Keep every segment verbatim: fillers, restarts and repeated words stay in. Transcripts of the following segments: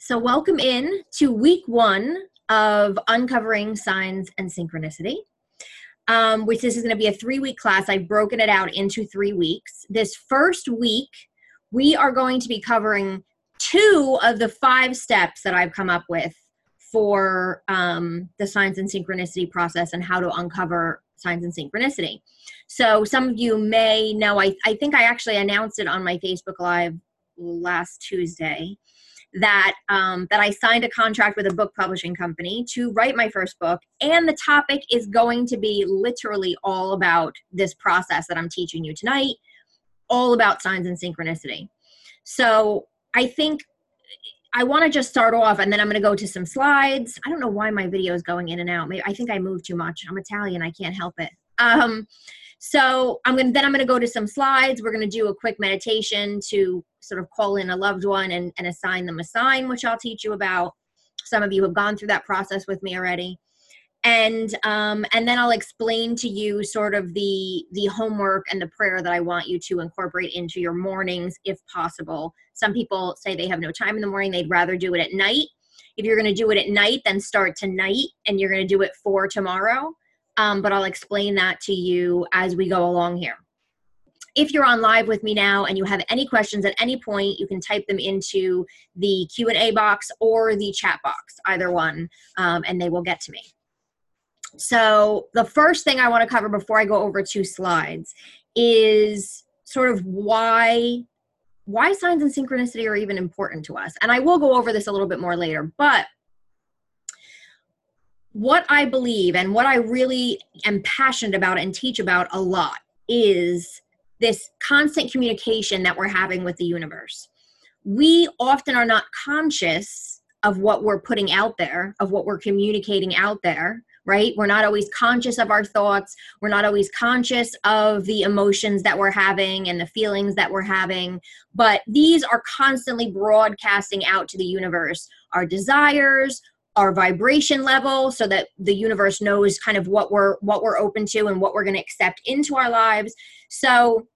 So welcome in to week one of Uncovering Signs and Synchronicity, um, which this is going to be a three-week class. I've broken it out into three weeks. This first week, we are going to be covering two of the five steps that I've come up with for um, the Signs and Synchronicity process and how to uncover signs and synchronicity. So some of you may know, I, I think I actually announced it on my Facebook Live last Tuesday, that um, that I signed a contract with a book publishing company to write my first book. And the topic is going to be literally all about this process that I'm teaching you tonight, all about signs and synchronicity. So I think I want to just start off, and then I'm going to go to some slides. I don't know why my video is going in and out. Maybe I think I moved too much. I'm Italian. I can't help it. Um, so I'm going to, then I'm going to go to some slides. We're going to do a quick meditation to sort of call in a loved one and, and assign them a sign, which I'll teach you about. Some of you have gone through that process with me already. And um, and then I'll explain to you sort of the, the homework and the prayer that I want you to incorporate into your mornings if possible. Some people say they have no time in the morning. They'd rather do it at night. If you're going to do it at night, then start tonight and you're going to do it for tomorrow. Um, but I'll explain that to you as we go along here. If you're on live with me now and you have any questions at any point, you can type them into the Q and A box or the chat box, either one, um, and they will get to me. So the first thing I want to cover before I go over two slides is sort of why, why signs and synchronicity are even important to us. And I will go over this a little bit more later, but what I believe and what I really am passionate about and teach about a lot is this constant communication that we're having with the universe. We often are not conscious of what we're putting out there, of what we're communicating out there, right? We're not always conscious of our thoughts. We're not always conscious of the emotions that we're having and the feelings that we're having, but these are constantly broadcasting out to the universe, our desires, our vibration level, so that the universe knows kind of what we're what we're open to and what we're going to accept into our lives. So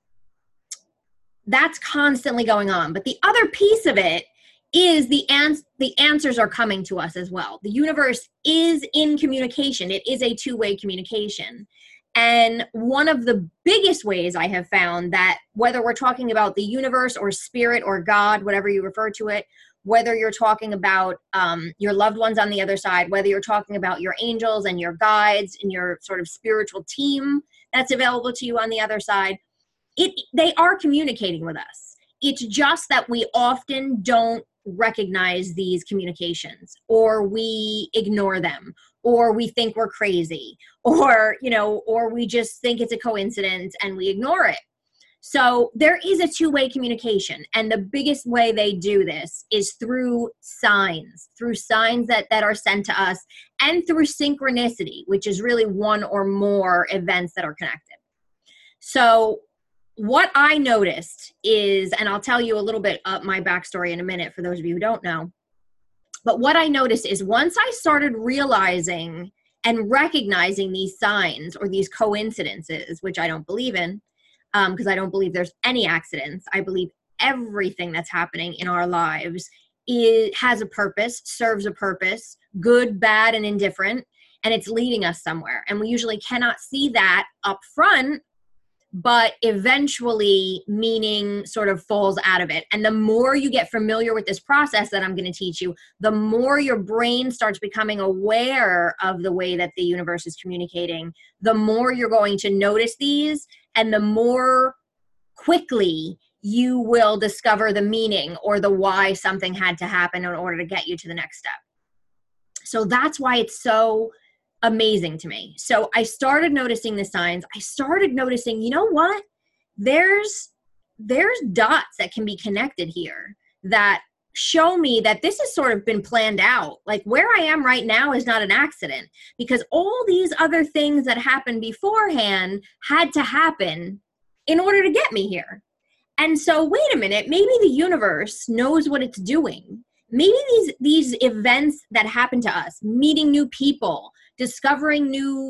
that's constantly going on. But the other piece of it is the ans- the answers are coming to us as well. The universe is in communication. It is a two-way communication. And one of the biggest ways I have found that, whether we're talking about the universe or spirit or God, whatever you refer to it, whether you're talking about um, your loved ones on the other side, whether you're talking about your angels and your guides and your sort of spiritual team that's available to you on the other side, it they are communicating with us. It's just that we often don't recognize these communications, or we ignore them, or we think we're crazy, or, you know, or we just think it's a coincidence and we ignore it. So there is a two-way communication, and the biggest way they do this is through signs, through signs that, that are sent to us, and through synchronicity, which is really one or more events that are connected. So what I noticed is, and I'll tell you a little bit of my backstory in a minute for those of you who don't know, but what I noticed is once I started realizing and recognizing these signs or these coincidences, which I don't believe in, because um, I don't believe there's any accidents. I believe everything that's happening in our lives is, has a purpose, serves a purpose, good, bad, and indifferent, and it's leading us somewhere. And we usually cannot see that up front, but eventually meaning sort of falls out of it. And the more you get familiar with this process that I'm going to teach you, the more your brain starts becoming aware of the way that the universe is communicating, the more you're going to notice these, and the more quickly you will discover the meaning or the why something had to happen in order to get you to the next step. So that's why it's so amazing to me. So I started noticing the signs. I started noticing, you know what? There's there's dots that can be connected here that show me that this has sort of been planned out. Like where I am right now is not an accident, because all these other things that happened beforehand had to happen in order to get me here. And so wait a minute, maybe the universe knows what it's doing. Maybe these these events that happen to us, meeting new people, discovering new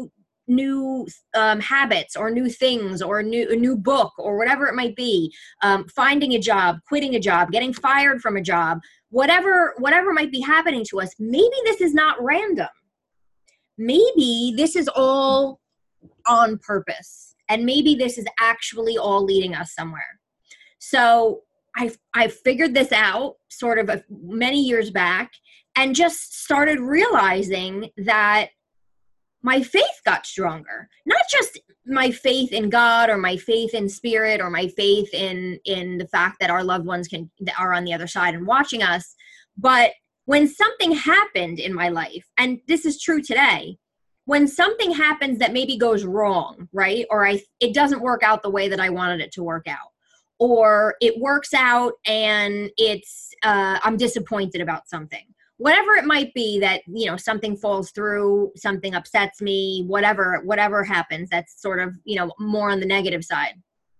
new um, habits or new things or a new, a new book or whatever it might be, um, finding a job, quitting a job, getting fired from a job, whatever, whatever might be happening to us, maybe this is not random. Maybe this is all on purpose. And maybe this is actually all leading us somewhere. So I I figured this out sort of a, many years back, and just started realizing that my faith got stronger. Not just my faith in God or my faith in spirit or my faith in in the fact that our loved ones can that are on the other side and watching us, but when something happened in my life, and this is true today, when something happens that maybe goes wrong, right? Or I it doesn't work out the way that I wanted it to work out. Or it works out and it's uh, I'm disappointed about something. Whatever it might be that, you know, something falls through, something upsets me, whatever, whatever happens, that's sort of, you know, more on the negative side.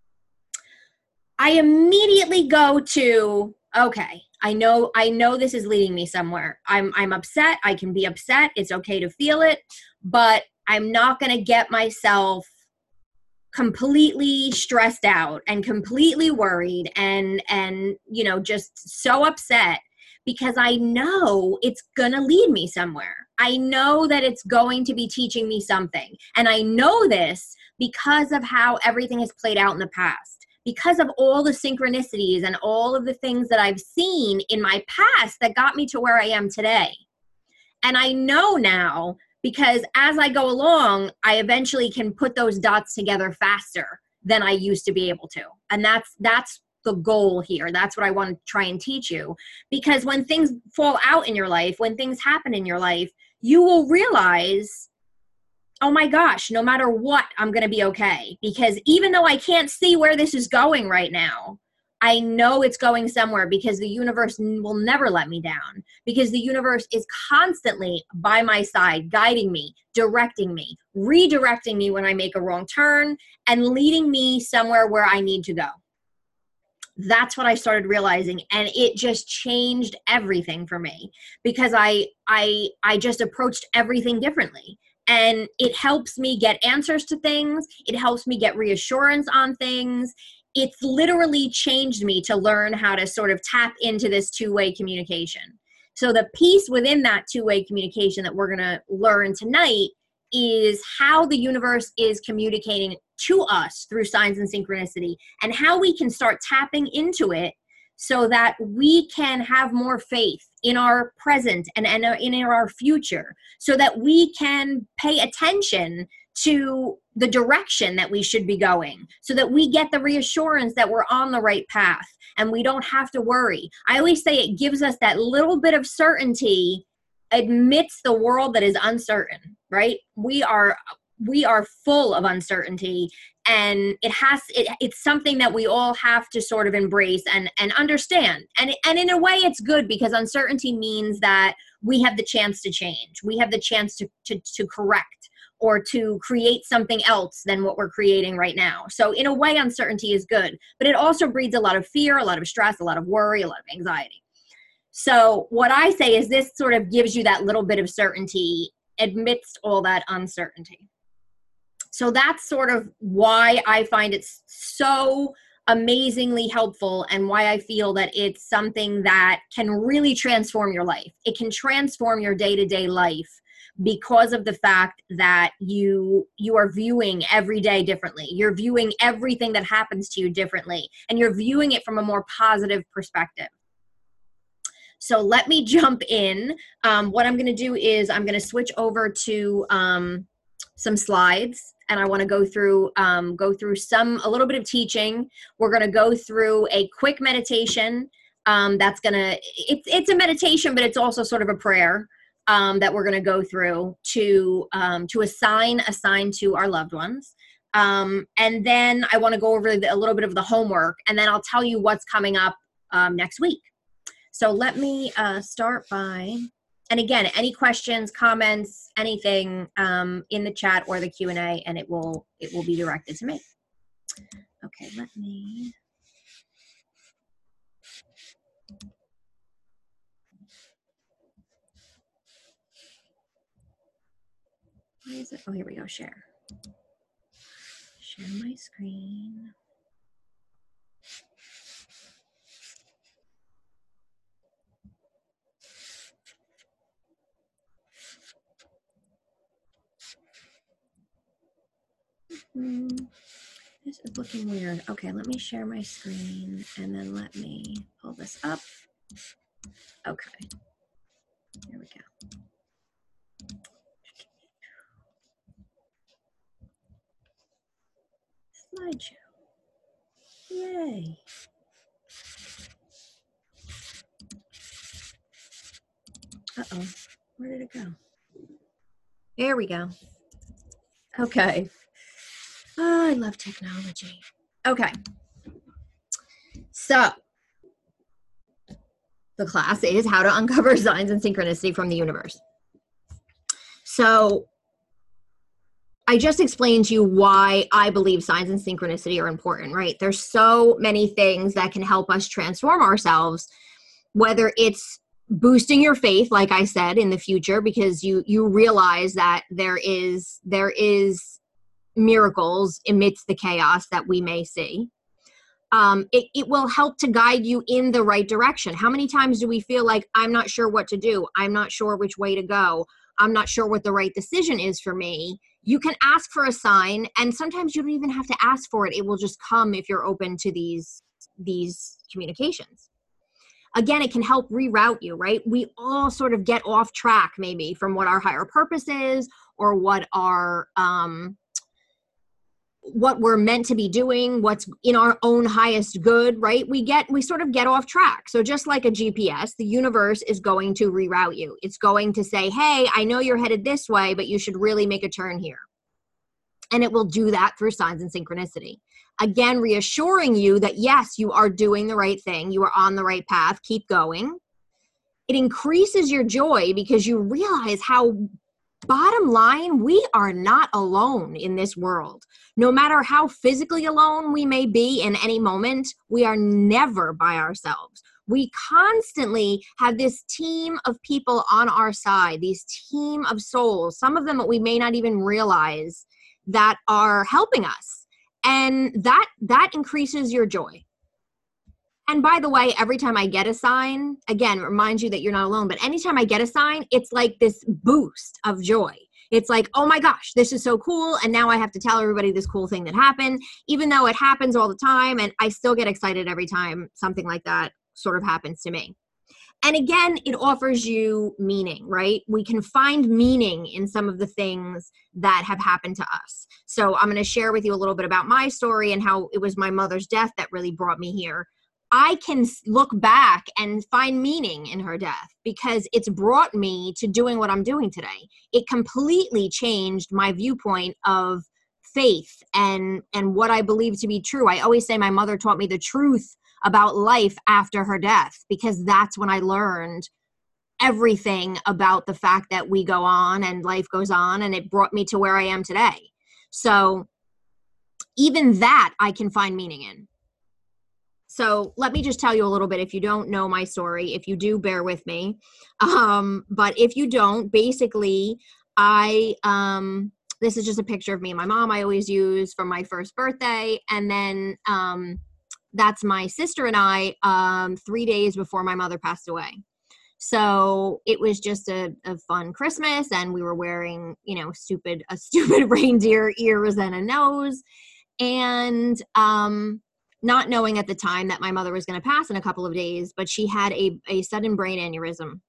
I immediately go to, okay, I know, I know this is leading me somewhere. I'm, I'm upset. I can be upset. It's okay to feel it, but I'm not going to get myself completely stressed out and completely worried and, and, you know, just so upset, because I know it's going to lead me somewhere. I know that it's going to be teaching me something. And I know this because of how everything has played out in the past, because of all the synchronicities and all of the things that I've seen in my past that got me to where I am today. And I know now, because as I go along, I eventually can put those dots together faster than I used to be able to. And that's that's the goal here. That's what I want to try and teach you. Because when things fall out in your life, when things happen in your life, you will realize, oh my gosh, no matter what, I'm going to be okay. Because even though I can't see where this is going right now, I know it's going somewhere, because the universe will never let me down, because the universe is constantly by my side, guiding me, directing me, redirecting me when I make a wrong turn, and leading me somewhere where I need to go. That's what I started realizing, and it just changed everything for me, because I I I just approached everything differently. And it helps me get answers to things. It helps me get reassurance on things. It's literally changed me to learn how to sort of tap into this two-way communication. So the piece within that two-way communication that we're going to learn tonight is how the universe is communicating to us through signs and synchronicity, and how we can start tapping into it so that we can have more faith in our present and, and in our future, so that we can pay attention to the direction that we should be going, so that we get the reassurance that we're on the right path and we don't have to worry. I always say it gives us that little bit of certainty amidst the world that is uncertain, right? We are we are full of uncertainty, and it has it, it's something that we all have to sort of embrace and and understand. And and in a way it's good, because uncertainty means that we have the chance to change. We have the chance to to, to correct or to create something else than what we're creating right now. So in a way, uncertainty is good, but it also breeds a lot of fear, a lot of stress, a lot of worry, a lot of anxiety. So what I say is this sort of gives you that little bit of certainty amidst all that uncertainty. So that's sort of why I find it so amazingly helpful, and why I feel that it's something that can really transform your life. It can transform your day-to-day life, because of the fact that you you are viewing every day differently. You're viewing everything that happens to you differently, and you're viewing it from a more positive perspective. So let me jump in. Um, what I'm going to do is I'm going to switch over to um, some slides, and I want to go through um, go through some a little bit of teaching. We're going to go through a quick meditation. Um, that's going to it's it's a meditation, but it's also sort of a prayer. Um, that we're going to go through to um, to assign assign to our loved ones. Um, and then I want to go over the, a little bit of the homework, and then I'll tell you what's coming up um, next week. So let me uh, start by, and again, any questions, comments, anything um, in the chat or the Q and A, and it will it will be directed to me. Okay, let me. Where is it? Oh, here we go, share. Share my screen. Hmm. This is looking weird. Okay, let me share my screen and then let me pull this up. Okay, here we go. Slideshow. Yay. Uh-oh, where did it go? There we go. Okay. Oh, I love technology. Okay. So, the class is how to uncover signs and synchronicity from the universe. So, I just explained to you why I believe signs and synchronicity are important, right? There's so many things that can help us transform ourselves, whether it's boosting your faith, like I said, in the future, because you you realize that there is there is miracles amidst the chaos that we may see. Um, it, it will help to guide you in the right direction. How many times do we feel like, I'm not sure what to do? I'm not sure which way to go. I'm not sure what the right decision is for me. You can ask for a sign, and sometimes you don't even have to ask for it. It will just come if you're open to these, these communications. Again, it can help reroute you, right? We all sort of get off track maybe from what our higher purpose is, or what our, um, what we're meant to be doing, what's in our own highest good, right? We get, we sort of get off track. So just like a G P S, the universe is going to reroute you. It's going to say, hey, I know you're headed this way, but you should really make a turn here. And it will do that through signs and synchronicity. Again, reassuring you that yes, you are doing the right thing. You are on the right path. Keep going. It increases your joy because you realize how, bottom line, we are not alone in this world. No matter how physically alone we may be in any moment, we are never by ourselves. We constantly have this team of people on our side, these team of souls, some of them that we may not even realize, that are helping us. And that that increases your joy. And by the way, every time I get a sign, again, it reminds you that you're not alone, but anytime I get a sign, it's like this boost of joy. It's like, oh my gosh, this is so cool. And now I have to tell everybody this cool thing that happened, even though it happens all the time. And I still get excited every time something like that sort of happens to me. And again, it offers you meaning, right? We can find meaning in some of the things that have happened to us. So I'm going to share with you a little bit about my story and how it was my mother's death that really brought me here. I can look back and find meaning in her death because it's brought me to doing what I'm doing today. It completely changed my viewpoint of faith and, and what I believe to be true. I always say my mother taught me the truth about life after her death, because that's when I learned everything about the fact that we go on and life goes on, and it brought me to where I am today. So even that I can find meaning in. So let me just tell you a little bit, if you don't know my story. If you do, bear with me. Um, but if you don't, basically, I, um, this is just a picture of me and my mom I always use from my first birthday. And then um, that's my sister and I um, three days before my mother passed away. So it was just a, a fun Christmas, and we were wearing, you know, stupid, a stupid reindeer ears and a nose. And, um, not knowing at the time that my mother was going to pass in a couple of days, but she had a, a sudden brain aneurysm.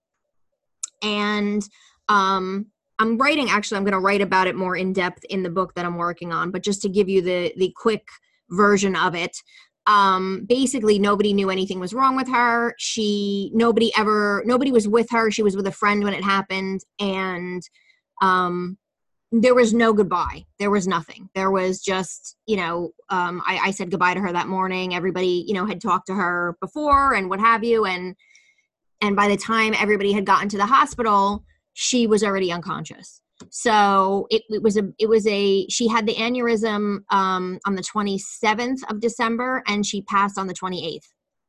And um, I'm writing, actually, I'm going to write about it more in depth in the book that I'm working on, but just to give you the, the quick version of it, um, basically nobody knew anything was wrong with her. She, nobody ever, nobody was with her. She was with a friend when it happened. And um, there was no goodbye. There was nothing. There was just, you know, um, I, I said goodbye to her that morning. Everybody, you know, had talked to her before and what have you. And, and by the time everybody had gotten to the hospital, she was already unconscious. So it, it was a, it was a, she had the aneurysm um, on the twenty-seventh of December, and she passed on the twenty-eighth.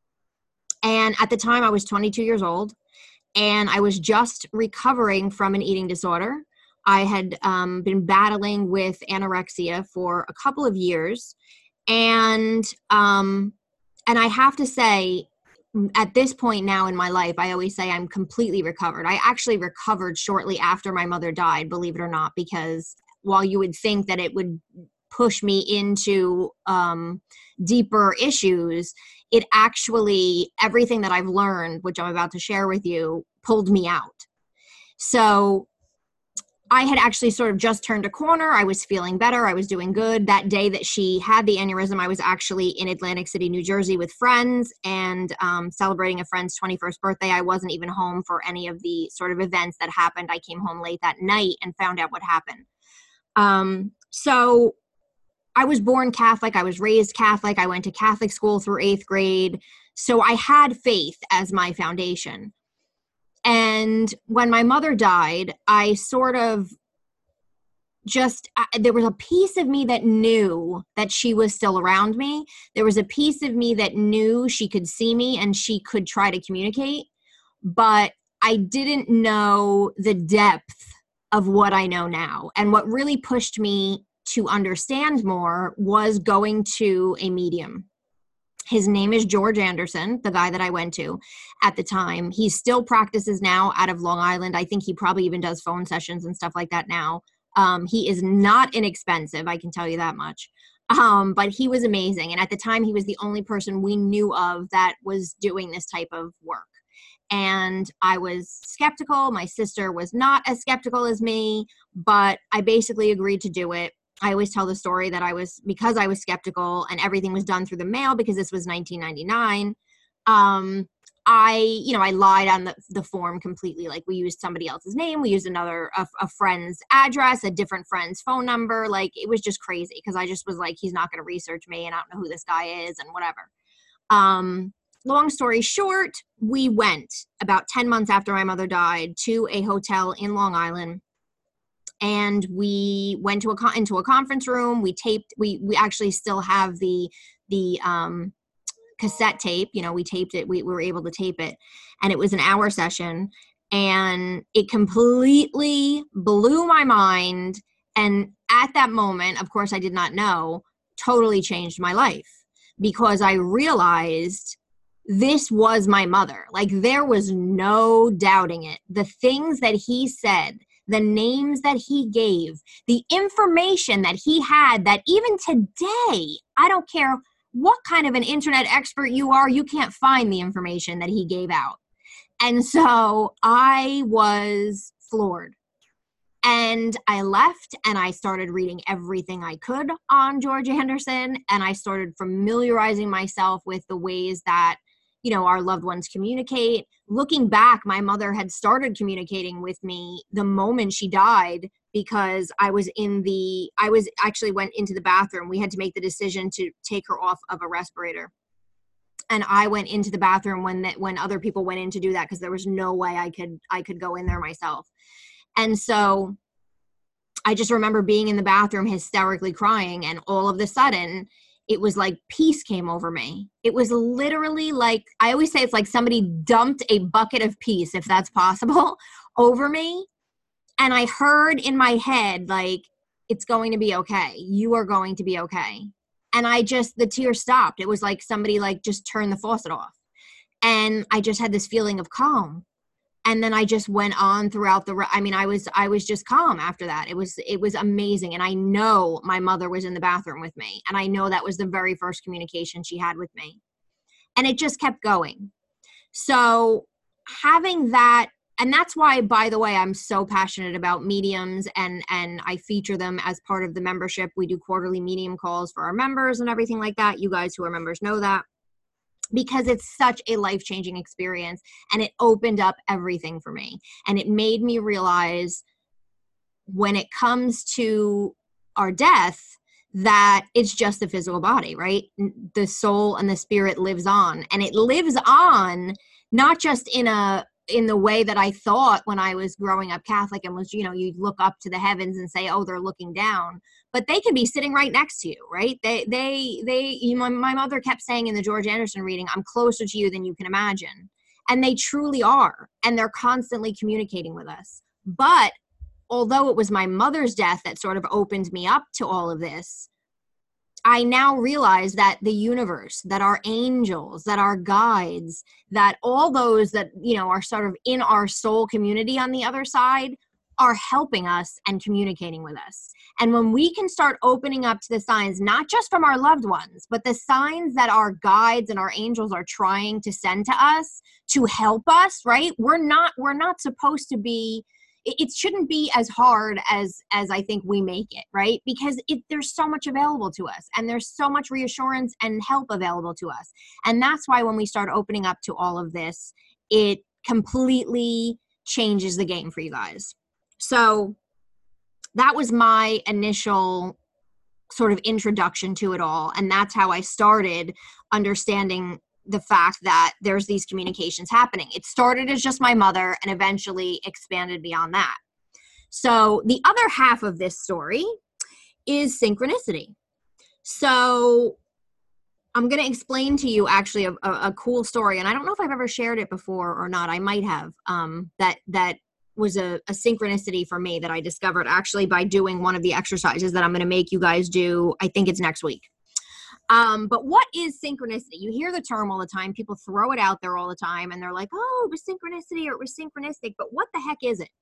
And at the time I was twenty-two years old, and I was just recovering from an eating disorder. I had um, been battling with anorexia for a couple of years. And, um, and I have to say, at this point now in my life, I always say I'm completely recovered. I actually recovered shortly after my mother died, believe it or not, because while you would think that it would push me into um, deeper issues, it actually, everything that I've learned, which I'm about to share with you, pulled me out. So I had actually sort of just turned a corner. I was feeling better. I was doing good. That day that she had the aneurysm, I was actually in Atlantic City, New Jersey with friends and um, celebrating a friend's twenty-first birthday. I wasn't even home for any of the sort of events that happened. I came home late that night and found out what happened. Um, so I was born Catholic. I was raised Catholic. I went to Catholic school through eighth grade. So I had faith as my foundation. And when my mother died, I sort of just, I, there was a piece of me that knew that she was still around me. There was a piece of me that knew she could see me and she could try to communicate, but I didn't know the depth of what I know now. And what really pushed me to understand more was going to a medium. His name is George Anderson, the guy that I went to at the time. He still practices now out of Long Island. I think he probably even does phone sessions and stuff like that now. Um, he is not inexpensive, I can tell you that much. Um, but he was amazing. And at the time, he was the only person we knew of that was doing this type of work. And I was skeptical. My sister was not as skeptical as me, but I basically agreed to do it. I always tell the story that I was, because I was skeptical and everything was done through the mail because this was nineteen ninety-nine. Um, I, you know, I lied on the, the form completely. Like we used somebody else's name. We used another, a, a friend's address, a different friend's phone number. Like it was just crazy because I just was like, he's not going to research me and I don't know who this guy is and whatever. Um, long story short, we went about ten months after my mother died to a hotel in Long Island. And we went to a con- into a conference room. We taped. We we actually still have the the um, cassette tape. You know, we taped it. We, we were able to tape it, and it was an hour session, and it completely blew my mind. And at that moment, of course, I did not know. Totally changed my life because I realized this was my mother. Like there was no doubting it. The things that he said, the names that he gave, the information that he had that even today, I don't care what kind of an internet expert you are, you can't find the information that he gave out. And so I was floored. And I left and I started reading everything I could on George Anderson. And I started familiarizing myself with the ways that, you know, our loved ones communicate. Looking back, my mother had started communicating with me the moment she died because I was in the, I was actually went into the bathroom. We had to make the decision to take her off of a respirator. And I went into the bathroom when that, when other people went in to do that because there was no way I could, I could go in there myself. And so I just remember being in the bathroom hysterically crying, and all of a sudden it was like peace came over me. It was literally like, I always say it's like somebody dumped a bucket of peace, if that's possible, over me. And I heard in my head, like, it's going to be okay. You are going to be okay. And I just, the tears stopped. It was like somebody like just turned the faucet off. And I just had this feeling of calm. And then I just went on throughout the, I mean, I was, I was just calm after that. It was, it was amazing. And I know my mother was in the bathroom with me. And I know that was the very first communication she had with me. And it just kept going. So having that, and that's why, by the way, I'm so passionate about mediums, and, and I feature them as part of the membership. We do quarterly medium calls for our members and everything like that. You guys who are members know that. Because it's such a life-changing experience, and it opened up everything for me. And it made me realize when it comes to our death, that it's just the physical body, right? The soul and the spirit lives on, and it lives on not just in a, in the way that I thought when I was growing up Catholic and was, you know, you look up to the heavens and say, oh, they're looking down, but they could be sitting right next to you, right? They, they, they, you know, my mother kept saying in the George Anderson reading, I'm closer to you than you can imagine. And they truly are. And they're constantly communicating with us. But although it was my mother's death that sort of opened me up to all of this, I now realize that the universe, that our angels, that our guides, that all those that, you know, are sort of in our soul community on the other side are helping us and communicating with us. And when we can start opening up to the signs, not just from our loved ones, but the signs that our guides and our angels are trying to send to us to help us, right? We're not, we're not supposed to be, it shouldn't be as hard as as I think we make it, right? Because it, there's so much available to us, and there's so much reassurance and help available to us. And that's why when we start opening up to all of this, it completely changes the game for you guys. So that was my initial sort of introduction to it all. And that's how I started understanding the fact that there's these communications happening. It started as just my mother and eventually expanded beyond that. So the other half of this story is synchronicity. So I'm going to explain to you actually a, a, a cool story. And I don't know if I've ever shared it before or not. I might have. Um, that that was a, a synchronicity for me that I discovered actually by doing one of the exercises that I'm going to make you guys do. I think it's next week. Um, but what is synchronicity? You hear the term all the time. People throw it out there all the time and they're like, oh, it was synchronicity or it was synchronistic, but what the heck is it?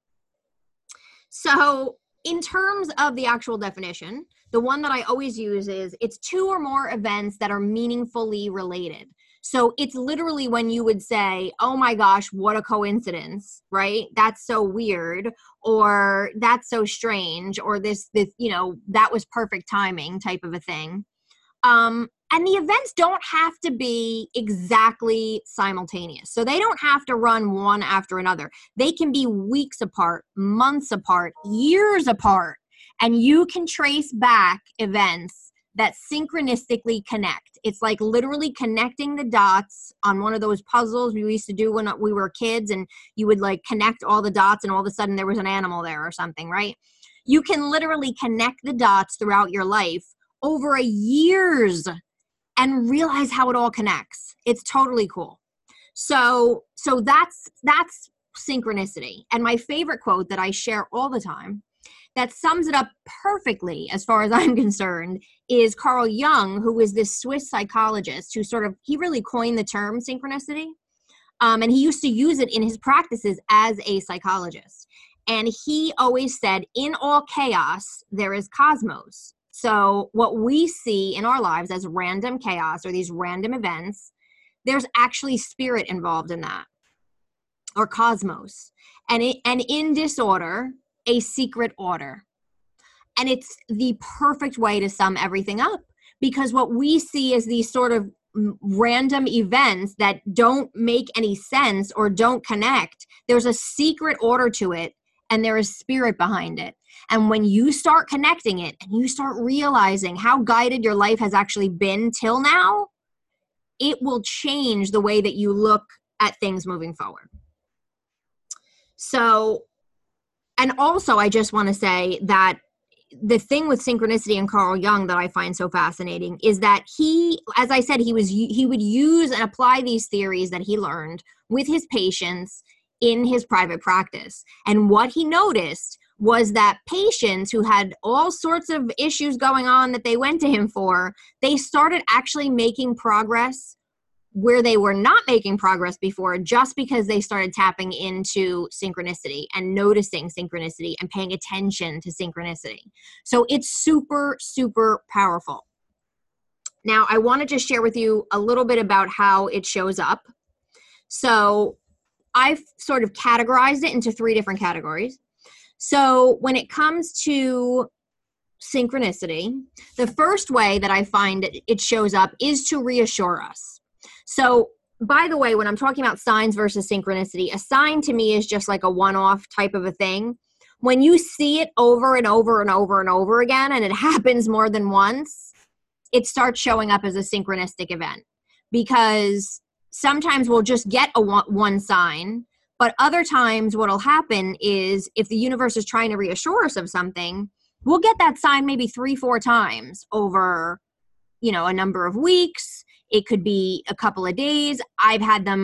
So in terms of the actual definition, the one that I always use is it's two or more events that are meaningfully related. So it's literally when you would say, oh my gosh, what a coincidence, right? That's so weird, or that's so strange, or this, this, you know, that was perfect timing type of a thing. Um, and the events don't have to be exactly simultaneous. So they don't have to run one after another. They can be weeks apart, months apart, years apart. And you can trace back events that synchronistically connect. It's like literally connecting the dots on one of those puzzles we used to do when we were kids, and you would like connect all the dots and all of a sudden there was an animal there or something, right? You can literally connect the dots throughout your life over a years and realize how it all connects. It's totally cool. So, so that's, that's synchronicity. And my favorite quote that I share all the time that sums it up perfectly as far as I'm concerned is Carl Jung, who was this Swiss psychologist who sort of, he really coined the term synchronicity. Um, and he used to use it in his practices as a psychologist. And he always said, in all chaos, there is cosmos. So what we see in our lives as random chaos or these random events, there's actually spirit involved in that, or cosmos. And, it, and in disorder, a secret order. And it's the perfect way to sum everything up, because what we see is these sort of random events that don't make any sense or don't connect. There's a secret order to it, and there is spirit behind it. And when you start connecting it and you start realizing how guided your life has actually been till now, it will change the way that you look at things moving forward. So, and also I just want to say that the thing with synchronicity and Carl Jung that I find so fascinating is that he, as I said, he was he would use and apply these theories that he learned with his patients in his private practice. And what he noticed was that patients who had all sorts of issues going on that they went to him for, they started actually making progress where they were not making progress before, just because they started tapping into synchronicity and noticing synchronicity and paying attention to synchronicity. So it's super, super powerful. Now, I want to just share with you a little bit about how it shows up. So I've sort of categorized it into three different categories. So when it comes to synchronicity, the first way that I find it shows up is to reassure us. So by the way, when I'm talking about signs versus synchronicity, a sign to me is just like a one-off type of a thing. When you see it over and over and over and over again, and it happens more than once, it starts showing up as a synchronistic event, because sometimes we'll just get a one, one sign, but other times what'll happen is if the universe is trying to reassure us of something, we'll get that sign maybe three, four times over, you know, a number of weeks. It could be a couple of days. I've had them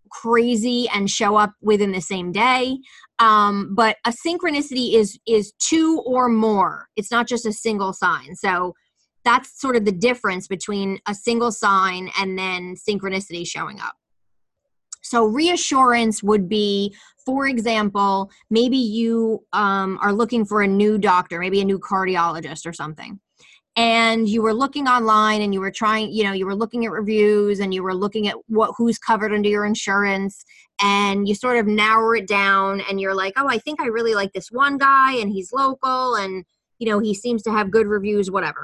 crazy and show up within the same day. Um, but a synchronicity is is two or more. It's not just a single sign. So that's sort of the difference between a single sign and then synchronicity showing up. So reassurance would be, for example, maybe you um, are looking for a new doctor, maybe a new cardiologist or something. And you were looking online and you were trying, you know, you were looking at reviews and you were looking at what who's covered under your insurance, and you sort of narrow it down and you're like, oh, I think I really like this one guy and he's local and, you know, he seems to have good reviews, whatever.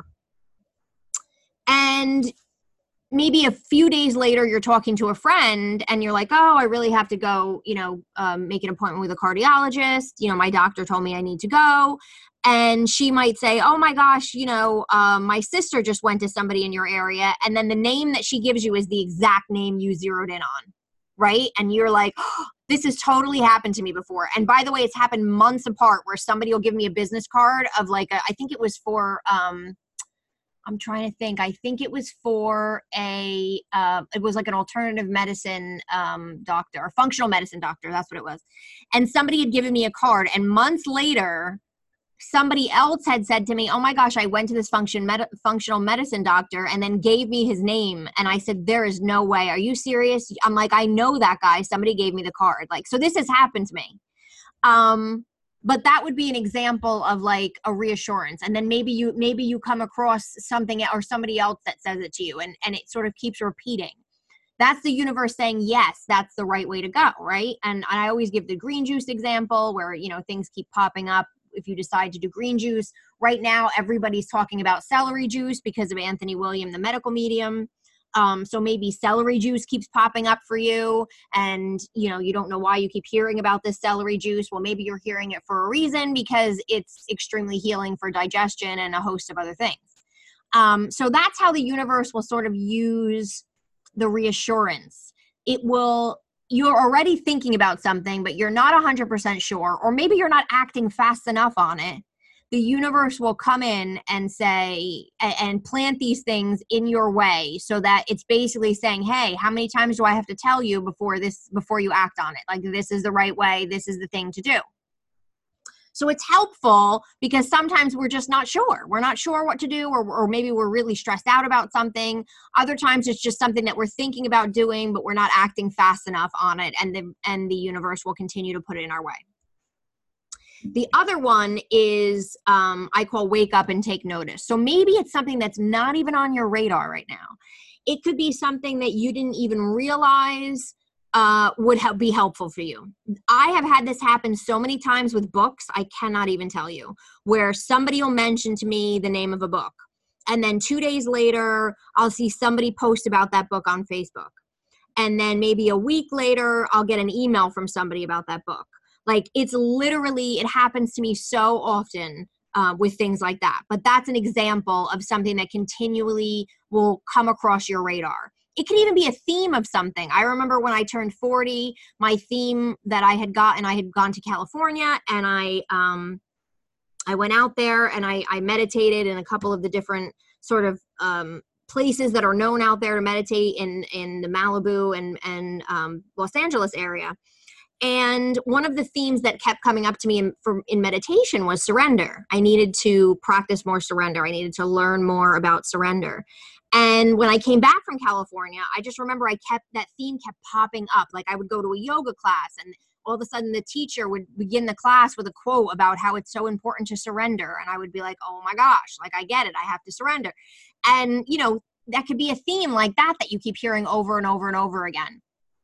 And maybe a few days later, you're talking to a friend and you're like, oh, I really have to go, you know, um, make an appointment with a cardiologist. You know, my doctor told me I need to go. And she might say, oh my gosh, you know, um, my sister just went to somebody in your area. And then the name that she gives you is the exact name you zeroed in on, right? And you're like, oh, this has totally happened to me before. And by the way, it's happened months apart where somebody will give me a business card of like, a, I think it was for, um, I'm trying to think. I think it was for a, uh, it was like an alternative medicine um, doctor, or functional medicine doctor. That's what it was. And somebody had given me a card. And months later, somebody else had said to me, oh my gosh, I went to this function med- functional medicine doctor, and then gave me his name. And I said, there is no way. Are you serious? I'm like, I know that guy. Somebody gave me the card. Like, so this has happened to me. Um, But that would be an example of like a reassurance. And then maybe you maybe you come across something or somebody else that says it to you, and, and it sort of keeps repeating. That's the universe saying, yes, that's the right way to go, right? And, and I always give the green juice example where, you know, things keep popping up. If you decide to do green juice, right now everybody's talking about celery juice because of Anthony William, the medical medium. Um, so maybe celery juice keeps popping up for you, and you know you don't know why you keep hearing about this celery juice. Well, maybe you're hearing it for a reason, because it's extremely healing for digestion and a host of other things. Um, so that's how the universe will sort of use the reassurance. It will, you're already thinking about something, but you're not one hundred percent sure, or maybe you're not acting fast enough on it. The universe will come in and say, and plant these things in your way, so that it's basically saying, hey, how many times do I have to tell you before this, before you act on it? Like, this is the right way. This is the thing to do. So it's helpful because sometimes we're just not sure. We're not sure what to do, or, or maybe we're really stressed out about something. Other times it's just something that we're thinking about doing, but we're not acting fast enough on it. And the, and the universe will continue to put it in our way. The other one is um, I call wake up and take notice. So maybe it's something that's not even on your radar right now. It could be something that you didn't even realize uh, would help, be helpful for you. I have had this happen so many times with books, I cannot even tell you, where somebody will mention to me the name of a book. And then two days later, I'll see somebody post about that book on Facebook. And then maybe a week later, I'll get an email from somebody about that book. Like, it's literally, it happens to me so often uh, with things like that. But that's an example of something that continually will come across your radar. It can even be a theme of something. I remember when I turned forty, my theme that I had gotten, I had gone to California, and I um, I went out there and I, I meditated in a couple of the different sort of um, places that are known out there to meditate in, in the Malibu and, and um, Los Angeles area. And one of the themes that kept coming up to me in, for, in meditation was surrender. I needed to practice more surrender. I needed to learn more about surrender. And when I came back from California, I just remember I kept, that theme kept popping up. Like, I would go to a yoga class, and all of a sudden the teacher would begin the class with a quote about how it's so important to surrender. And I would be like, oh my gosh, like, I get it. I have to surrender. And, you know, that could be a theme like that, that you keep hearing over and over and over again.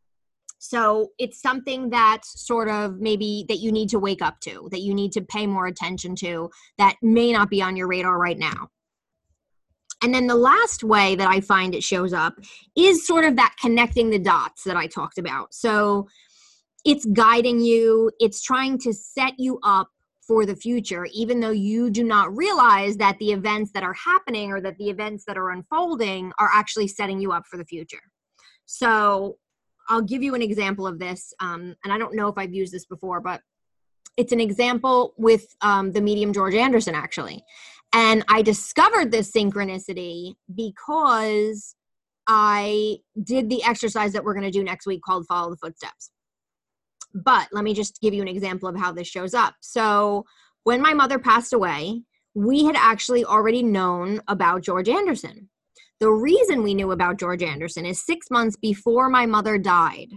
So it's something that sort of maybe that you need to wake up to, that you need to pay more attention to, that may not be on your radar right now. And then the last way that I find it shows up is sort of that connecting the dots that I talked about. So it's guiding you. It's trying to set you up for the future, even though you do not realize that the events that are happening, or that the events that are unfolding, are actually setting you up for the future. So I'll give you an example of this, um, and I don't know if I've used this before, but it's an example with um, the medium George Anderson, actually. And I discovered this synchronicity because I did the exercise that we're going to do next week called Follow the Footsteps. But let me just give you an example of how this shows up. So when my mother passed away, we had actually already known about George Anderson. The reason we knew about George Anderson is six months before my mother died,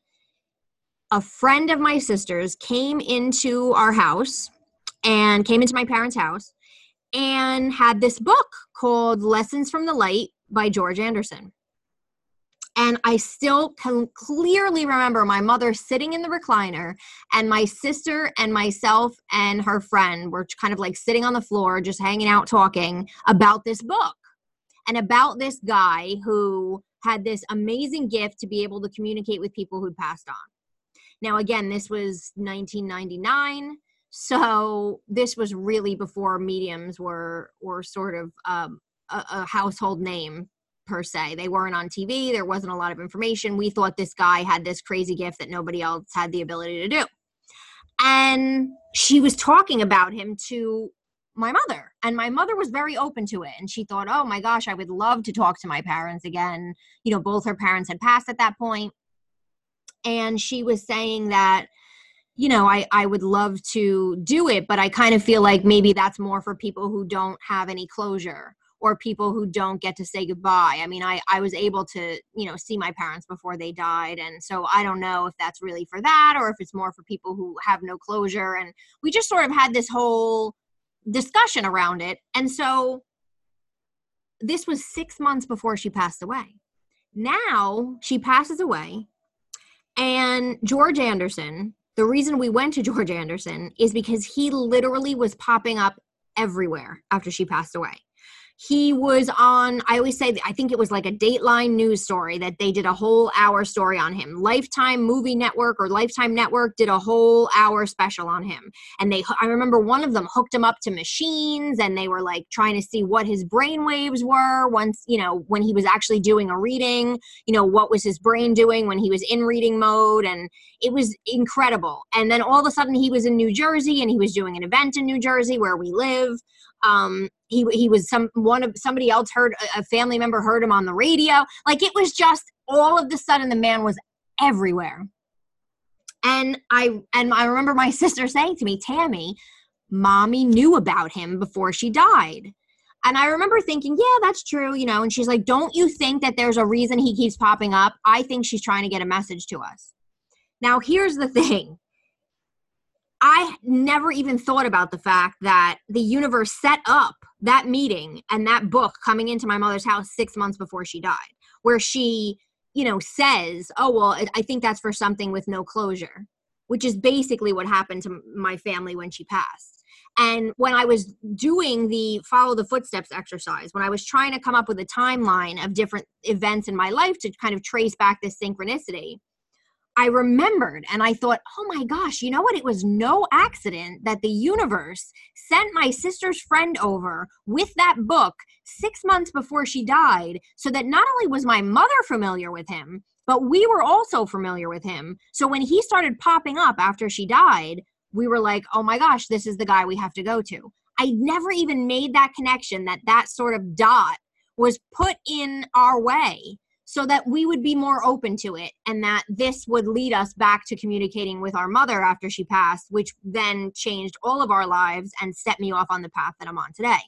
a friend of my sister's came into our house and came into my parents' house and had this book called Lessons from the Light by George Anderson. And I still can clearly remember my mother sitting in the recliner and my sister and myself and her friend were kind of like sitting on the floor, just hanging out, talking about this book and about this guy who had this amazing gift to be able to communicate with people who'd passed on. Now, again, this was nineteen ninety-nine. So this was really before mediums were, were sort of um, a, a household name per se. They weren't on T V. There wasn't a lot of information. We thought this guy had this crazy gift that nobody else had the ability to do. And she was talking about him to my mother, and my mother was very open to it. And she thought, oh my gosh, I would love to talk to my parents again. You know, both her parents had passed at that point. And she was saying that, you know, I, I would love to do it, but I kind of feel like maybe that's more for people who don't have any closure or people who don't get to say goodbye. I mean, I, I was able to, you know, see my parents before they died. And so I don't know if that's really for that or if it's more for people who have no closure. And we just sort of had this whole discussion around it. And so this was six months before she passed away. Now she passes away, and George Anderson, the reason we went to George Anderson is because he literally was popping up everywhere after she passed away. He was on, I always say, I think it was like a Dateline news story that they did a whole hour story on him. Lifetime Movie Network or Lifetime Network did a whole hour special on him. And they, I remember one of them hooked him up to machines and they were like trying to see what his brain waves were once, you know, when he was actually doing a reading, you know, what was his brain doing when he was in reading mode. And it was incredible. And then all of a sudden he was in New Jersey and he was doing an event in New Jersey where we live. Um, he, he was some, one of somebody else heard, a family member heard him on the radio. Like it was just all of the sudden the man was everywhere. And I, and I remember my sister saying to me, Tammy, mommy knew about him before she died. And I remember thinking, yeah, that's true. You know, and she's like, don't you think that there's a reason he keeps popping up? I think she's trying to get a message to us. Now, here's the thing. I never even thought about the fact that the universe set up that meeting and that book coming into my mother's house six months before she died, where she, you know, says, oh, well, I think that's for something with no closure, which is basically what happened to my family when she passed. And when I was doing the follow the footsteps exercise, when I was trying to come up with a timeline of different events in my life to kind of trace back this synchronicity, I remembered and I thought, oh my gosh, you know what? It was no accident that the universe sent my sister's friend over with that book six months before she died, so that not only was my mother familiar with him, but we were also familiar with him. So when he started popping up after she died, we were like, oh my gosh, this is the guy we have to go to. I never even made that connection that that sort of dot was put in our way, so that we would be more open to it and that this would lead us back to communicating with our mother after she passed, which then changed all of our lives and set me off on the path that I'm on today.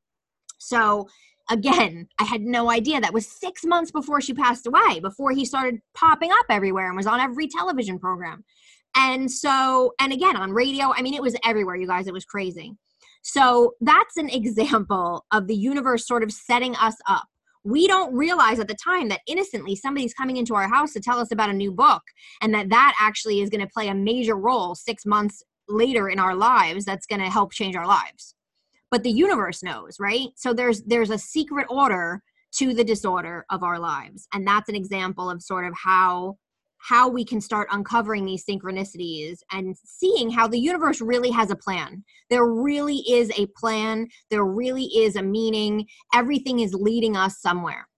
So again, I had no idea. That was six months before she passed away, before he started popping up everywhere and was on every television program. And so, and again, on radio, I mean, it was everywhere, you guys. It was crazy. So that's an example of the universe sort of setting us up. We don't realize at the time that innocently somebody's coming into our house to tell us about a new book, and that that actually is going to play a major role six months later in our lives that's going to help change our lives. But the universe knows, right? So there's there's a secret order to the disorder of our lives. And that's an example of sort of how how we can start uncovering these synchronicities and seeing how the universe really has a plan. There really is a plan. There really is a meaning. Everything is leading us somewhere.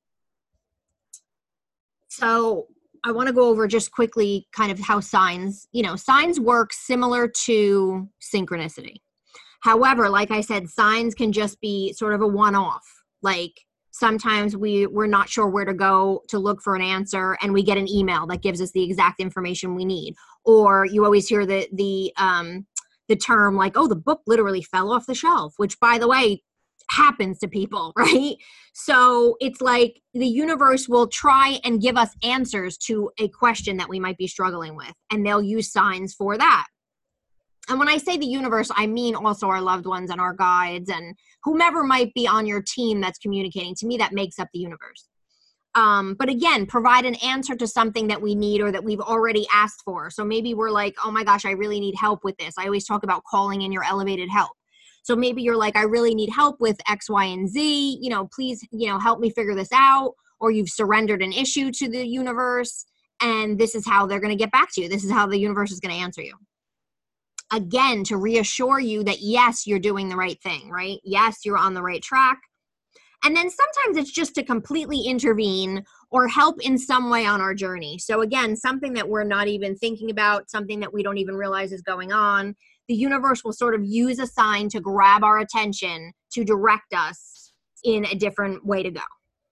So I want to go over just quickly kind of how signs, you know, signs work similar to synchronicity. However, like I said, signs can just be sort of a one-off. Like Sometimes we, we're not sure where to go to look for an answer, and we get an email that gives us the exact information we need. Or you always hear the, the, um, the term like, oh, the book literally fell off the shelf, which, by the way, happens to people, right? So it's like the universe will try and give us answers to a question that we might be struggling with, and they'll use signs for that. And when I say the universe, I mean also our loved ones and our guides and whomever might be on your team that's communicating. To me, that makes up the universe. Um, but again, provide an answer to something that we need or that we've already asked for. So maybe we're like, oh my gosh, I really need help with this. I always talk about calling in your elevated help. So maybe you're like, I really need help with X, Y, and Z. You know, please, you know, help me figure this out. Or you've surrendered an issue to the universe, and this is how they're going to get back to you. This is how the universe is going to answer you. Again, to reassure you that, yes, you're doing the right thing, right? Yes, you're on the right track. And then sometimes it's just to completely intervene or help in some way on our journey. So again, something that we're not even thinking about, something that we don't even realize is going on, the universe will sort of use a sign to grab our attention to direct us in a different way to go.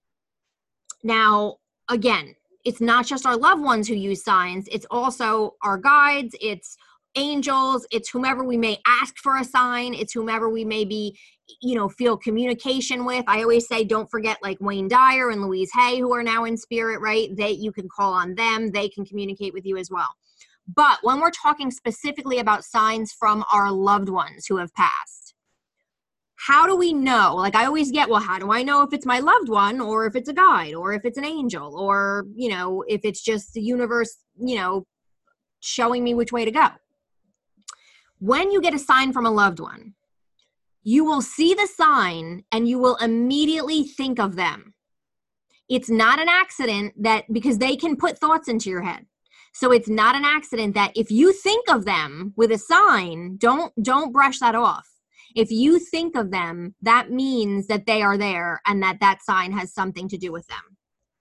Now, again, it's not just our loved ones who use signs. It's also our guides. It's angels. It's whomever we may ask for a sign. It's whomever we may be, you know, feel communication with. I always say, don't forget like Wayne Dyer and Louise Hay, who are now in spirit, right? They, you can call on them. They can communicate with you as well. But when we're talking specifically about signs from our loved ones who have passed, how do we know? Like I always get, well, how do I know if it's my loved one or if it's a guide or if it's an angel or, you know, if it's just the universe, you know, showing me which way to go? When you get a sign from a loved one, you will see the sign and you will immediately think of them. It's not an accident that, because they can put thoughts into your head. So it's not an accident that if you think of them with a sign, don't, don't brush that off. If you think of them, that means that they are there and that that sign has something to do with them.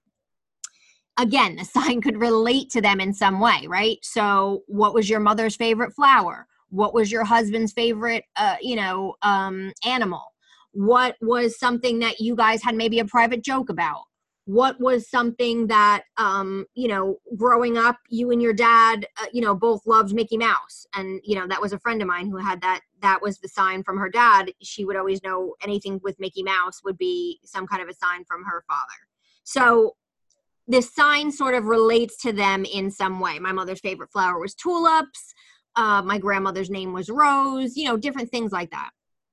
Again, the sign could relate to them in some way, right? So what was your mother's favorite flower? What was your husband's favorite, uh, you know, um, animal? What was something that you guys had maybe a private joke about? What was something that, um, you know, growing up, you and your dad, uh, you know, both loved Mickey Mouse. And, you know, that was a friend of mine who had that. That was the sign from her dad. She would always know anything with Mickey Mouse would be some kind of a sign from her father. So this sign sort of relates to them in some way. My mother's favorite flower was tulips. Uh, my grandmother's name was Rose, you know, different things like that.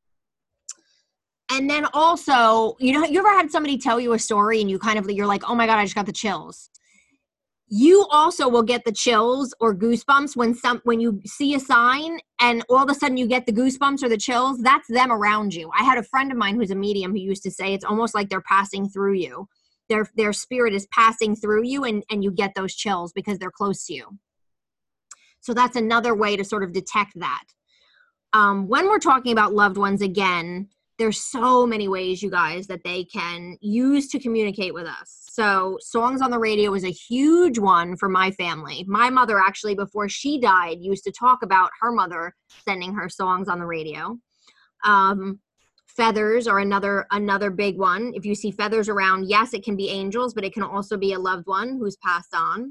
And then also, you know, you ever had somebody tell you a story and you kind of, you're like, oh my God, I just got the chills. You also will get the chills or goosebumps when some, when you see a sign and all of a sudden you get the goosebumps or the chills. That's them around you. I had a friend of mine who's a medium who used to say it's almost like they're passing through you. Their, their spirit is passing through you and, and you get those chills because they're close to you. So that's another way to sort of detect that. Um, when we're talking about loved ones, again, there's so many ways, you guys, that they can use to communicate with us. So songs on the radio is a huge one for my family. My mother actually, before she died, used to talk about her mother sending her songs on the radio. Um, feathers are another, another big one. If you see feathers around, yes, it can be angels, but it can also be a loved one who's passed on.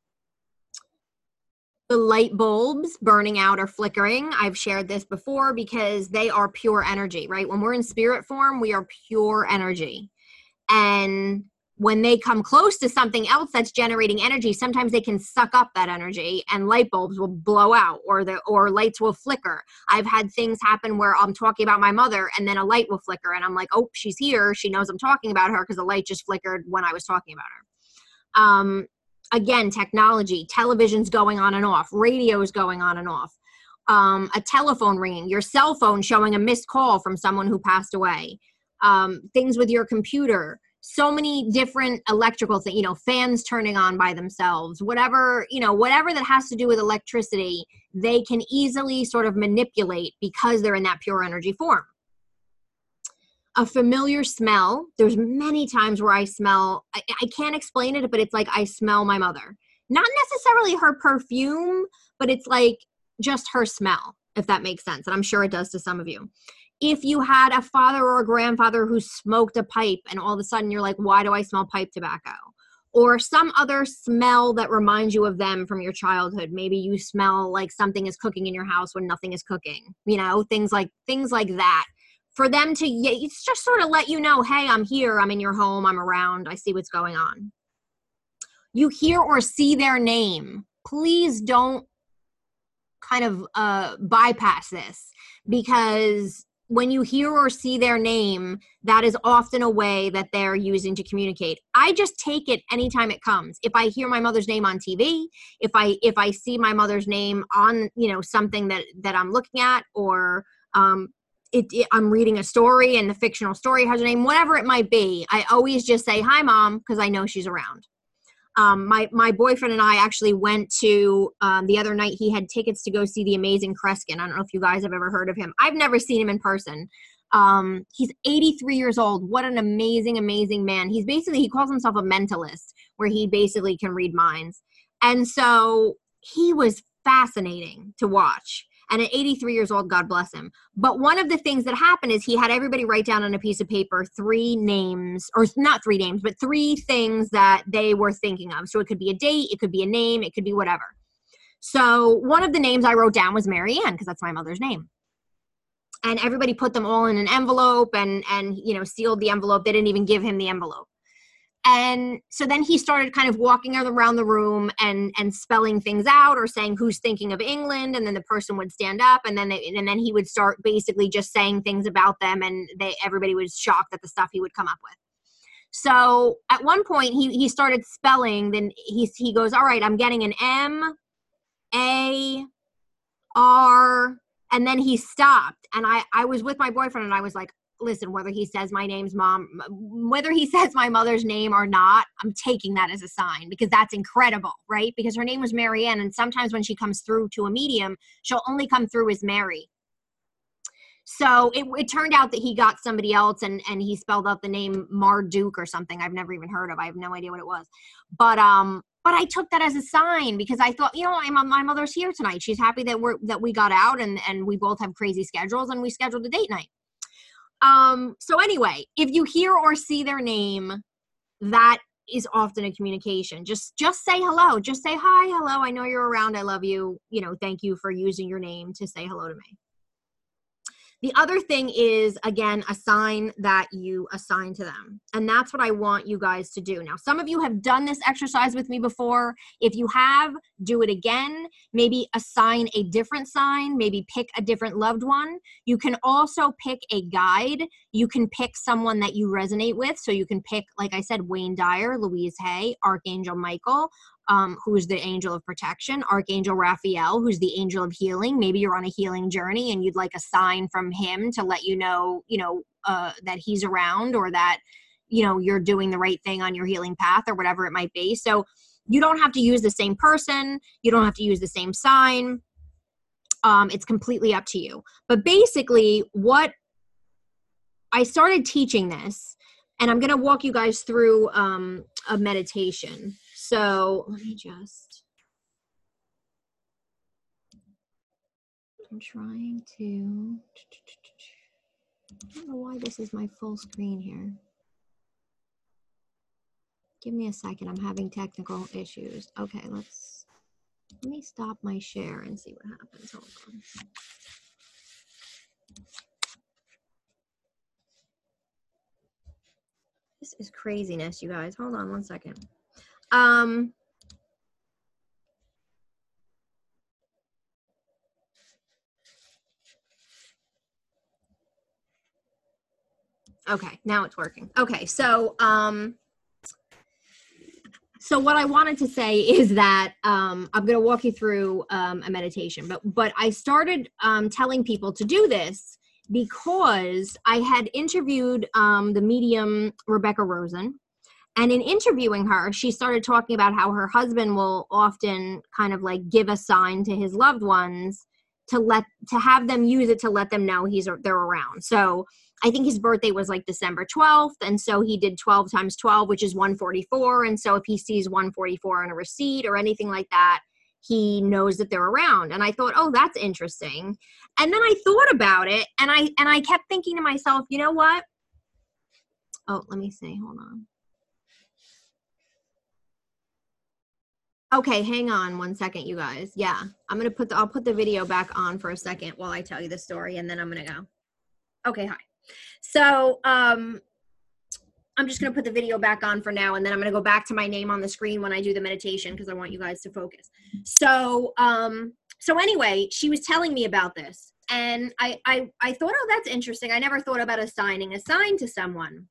The light bulbs burning out or flickering, I've shared this before because they are pure energy, right? When we're in spirit form, we are pure energy. And when they come close to something else that's generating energy, sometimes they can suck up that energy and light bulbs will blow out or the or lights will flicker. I've had things happen where I'm talking about my mother and then a light will flicker and I'm like, oh, she's here. She knows I'm talking about her because the light just flickered when I was talking about her. Um, Again, technology, television's going on and off, radio's going on and off, um, a telephone ringing, your cell phone showing a missed call from someone who passed away, um, things with your computer, so many different electrical things, you know, fans turning on by themselves, whatever, you know, whatever that has to do with electricity, they can easily sort of manipulate because they're in that pure energy form. A familiar smell. There's many times where I smell, I, I can't explain it, but it's like I smell my mother. Not necessarily her perfume, but it's like just her smell, if that makes sense. And I'm sure it does to some of you. if you had a father or a grandfather who smoked a pipe and all of a sudden you're like, why do I smell pipe tobacco? Or some other smell that reminds you of them from your childhood. Maybe you smell like something is cooking in your house when nothing is cooking, you know, things like things like that. For them to, it's just sort of let you know, hey, I'm here, I'm in your home, I'm around, I see what's going on. You hear or see their name, please don't kind of uh, bypass this, because when you hear or see their name, that is often a way that they're using to communicate. I just take it anytime it comes. If I hear my mother's name on T V, if I if I see my mother's name on, you know, something that that I'm looking at, or um, it, it, I'm reading a story and the fictional story has a name, whatever it might be, I always just say, hi, Mom, because I know she's around. Um, my, my boyfriend and I actually went to, um, the other night, he had tickets to go see The Amazing Kreskin. I don't know if you guys have ever heard of him. I've never seen him in person. Um, he's eighty-three years old. What an amazing, amazing man. He's basically, he calls himself a mentalist, where he basically can read minds. And so he was fascinating to watch. And at eighty-three years old, God bless him. But one of the things that happened is he had everybody write down on a piece of paper three names, or not three names, but three things that they were thinking of. So it could be a date, it could be a name, it could be whatever. So one of the names I wrote down was Mary Ann, because that's my mother's name. And everybody put them all in an envelope and, and, you know, sealed the envelope. They didn't even give him the envelope. And so then he started kind of walking around the room and, and spelling things out, or saying who's thinking of England. And then the person would stand up, and then they, and then he would start basically just saying things about them. And they, everybody was shocked at the stuff he would come up with. So at one point he, he started spelling, then he, he goes, all right, I'm getting an M, A, R, and then he stopped. And I, I was with my boyfriend and I was like, listen, whether he says my name's mom, whether he says my mother's name or not, I'm taking that as a sign, because that's incredible, right? Because her name was Mary Ann, and sometimes when she comes through to a medium, she'll only come through as Mary. So it, it turned out that he got somebody else, and, and he spelled out the name Marduk or something I've never even heard of. I have no idea what it was. But um, but I took that as a sign, because I thought, you know, my, my mother's here tonight. She's happy that we're that we got out, and, and we both have crazy schedules, and we scheduled a date night. Um, so anyway, if you hear or see their name, that is often a communication. Just, just say hello. Just say, hi, hello. I know you're around. I love you. You know, thank you for using your name to say hello to me. The other thing is, again, a sign that you assign to them. And that's what I want you guys to do. Now, some of you have done this exercise with me before. If you have, do it again. Maybe assign a different sign. Maybe pick a different loved one. You can also pick a guide. You can pick someone that you resonate with. So you can pick, like I said, Wayne Dyer, Louise Hay, Archangel Michael, Um, who's the angel of protection, Archangel Raphael, who's the angel of healing. Maybe you're on a healing journey and you'd like a sign from him to let you know, you know, uh, that he's around, or that, you know, you're doing the right thing on your healing path, or whatever it might be. So you don't have to use the same person. You don't have to use the same sign. Um, it's completely up to you. But basically, what I started teaching this, and I'm going to walk you guys through um, a meditation. So let me just, I'm trying to, I don't know why this is my full screen here. Give me a second. I'm having technical issues. Okay, let's, let me stop my share and see what happens. Hold on. This is craziness, you guys. Hold on one second. Um, okay, now it's working. Okay, so, um, so what I wanted to say is that um, I'm going to walk you through um, a meditation, but, but I started um, telling people to do this because I had interviewed um, the medium Rebecca Rosen. And in interviewing her, she started talking about how her husband will often kind of like give a sign to his loved ones to let, to have them use it to let them know he's, they're around. So I think his birthday was like December twelfth. And so he did twelve times twelve, which is one forty-four. And so if he sees one forty-four on a receipt or anything like that, he knows that they're around. And I thought, oh, that's interesting. And then I thought about it, and I and I kept thinking to myself, you know what? Oh, let me see. Hold on. Okay, hang on one second, you guys. Yeah, I'm gonna put the, I'll put the video back on for a second while I tell you the story, and then I'm gonna go. Okay, hi. So um, I'm just gonna put the video back on for now, and then I'm gonna go back to my name on the screen when I do the meditation because I want you guys to focus. So um, so anyway, she was telling me about this, and I I I thought, oh, that's interesting. I never thought about assigning a sign to someone.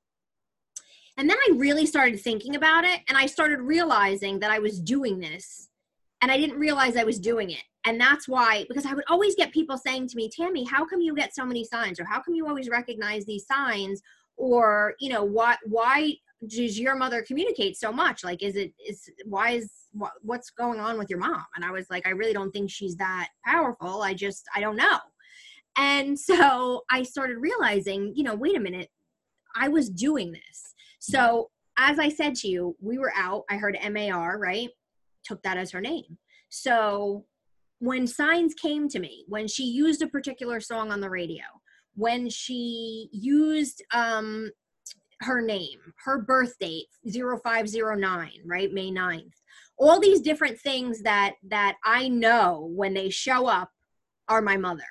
And then I really started thinking about it, and I started realizing that I was doing this, and I didn't realize I was doing it. And that's why, because I would always get people saying to me, Tammy, how come you get so many signs? Or how come you always recognize these signs? Or, you know, what, why does your mother communicate so much? Like, is it, is, why is, what, what's going on with your mom? And I was like, I really don't think she's that powerful. I just, I don't know. And so I started realizing, you know, wait a minute, I was doing this. So as I said to you, we were out, I heard M A R, right? Took that as her name. So when signs came to me, when she used a particular song on the radio, when she used um, her name, her birth date, zero five zero nine, right? May ninth, all these different things that, that I know when they show up are my mother.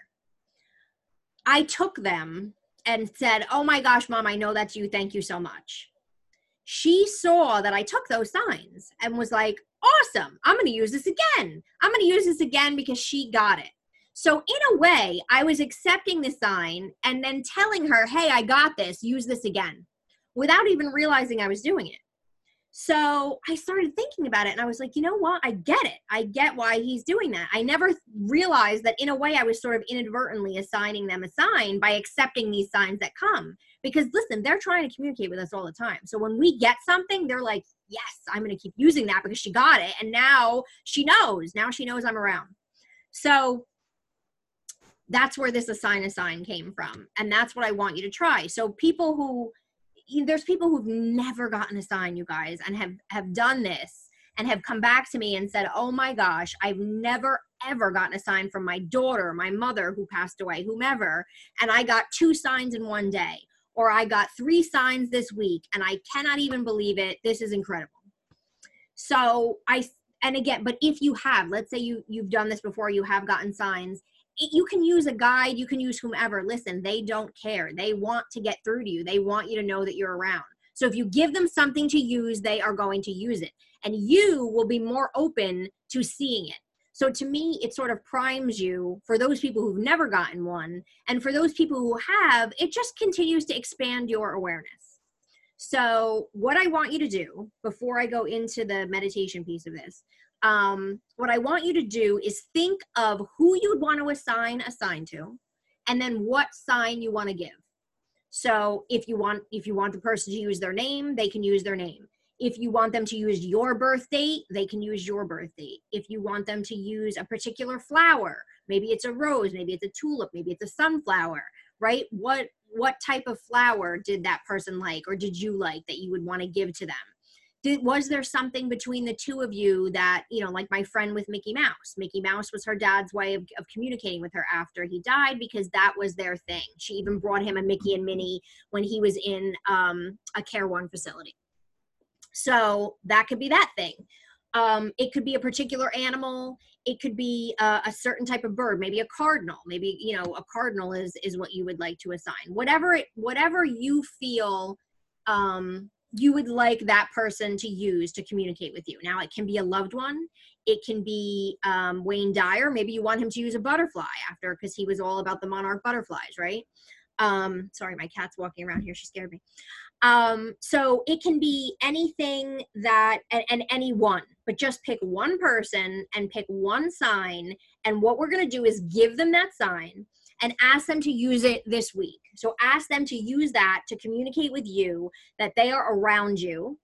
I took them and said, oh my gosh, Mom, I know that's you. Thank you so much. She saw that I took those signs and was like, awesome, I'm going to use this again. I'm going to use this again because she got it. So in a way, I was accepting the sign and then telling her, hey, I got this, use this again, without even realizing I was doing it. So I started thinking about it, and I was like, you know what? I get it. I get why he's doing that. I never realized that in a way I was sort of inadvertently assigning them a sign by accepting these signs that come. Because listen, they're trying to communicate with us all the time. So when we get something, they're like, yes, I'm going to keep using that because she got it. And now she knows. Now she knows I'm around. So that's where this assign a sign came from. And that's what I want you to try. So people who, there's people who've never gotten a sign, you guys, and have, have done this and have come back to me and said, oh my gosh, I've never, ever gotten a sign from my daughter, my mother who passed away, whomever. And I got two signs in one day. Or I got three signs this week and I cannot even believe it. This is incredible. So I, and again, but if you have, let's say you, you've done this before, you have gotten signs, it, you can use a guide, you can use whomever. Listen, they don't care. They want to get through to you. They want you to know that you're around. So if you give them something to use, they are going to use it. And you will be more open to seeing it. So to me, it sort of primes you for those people who've never gotten one. And for those people who have, it just continues to expand your awareness. So what I want you to do before I go into the meditation piece of this, um, what I want you to do is think of who you'd want to assign a sign to, and then what sign you want to give. So if you want, if you want the person to use their name, they can use their name. If you want them to use your birth date, they can use your birth date. If you want them to use a particular flower, maybe it's a rose, maybe it's a tulip, maybe it's a sunflower, right? What, what type of flower did that person like, or did you like that you would want to give to them? Did, was there something between the two of you that, you know, like my friend with Mickey Mouse. Mickey Mouse was her dad's way of, of communicating with her after he died because that was their thing. She even brought him a Mickey and Minnie when he was in um, a Care One facility. So that could be that thing. Um, it could be a particular animal. It could be a, a certain type of bird, maybe a cardinal. Maybe, you know, a cardinal is, is what you would like to assign. Whatever, it, whatever you feel um, you would like that person to use to communicate with you. Now, it can be a loved one. It can be um, Wayne Dyer. Maybe you want him to use a butterfly after, because he was all about the monarch butterflies, right? Um, sorry, my cat's walking around here. She scared me. Um, so it can be anything that, and, and anyone, but just pick one person and pick one sign. And what we're going to do is give them that sign and ask them to use it this week. So ask them to use that to communicate with you that they are around you.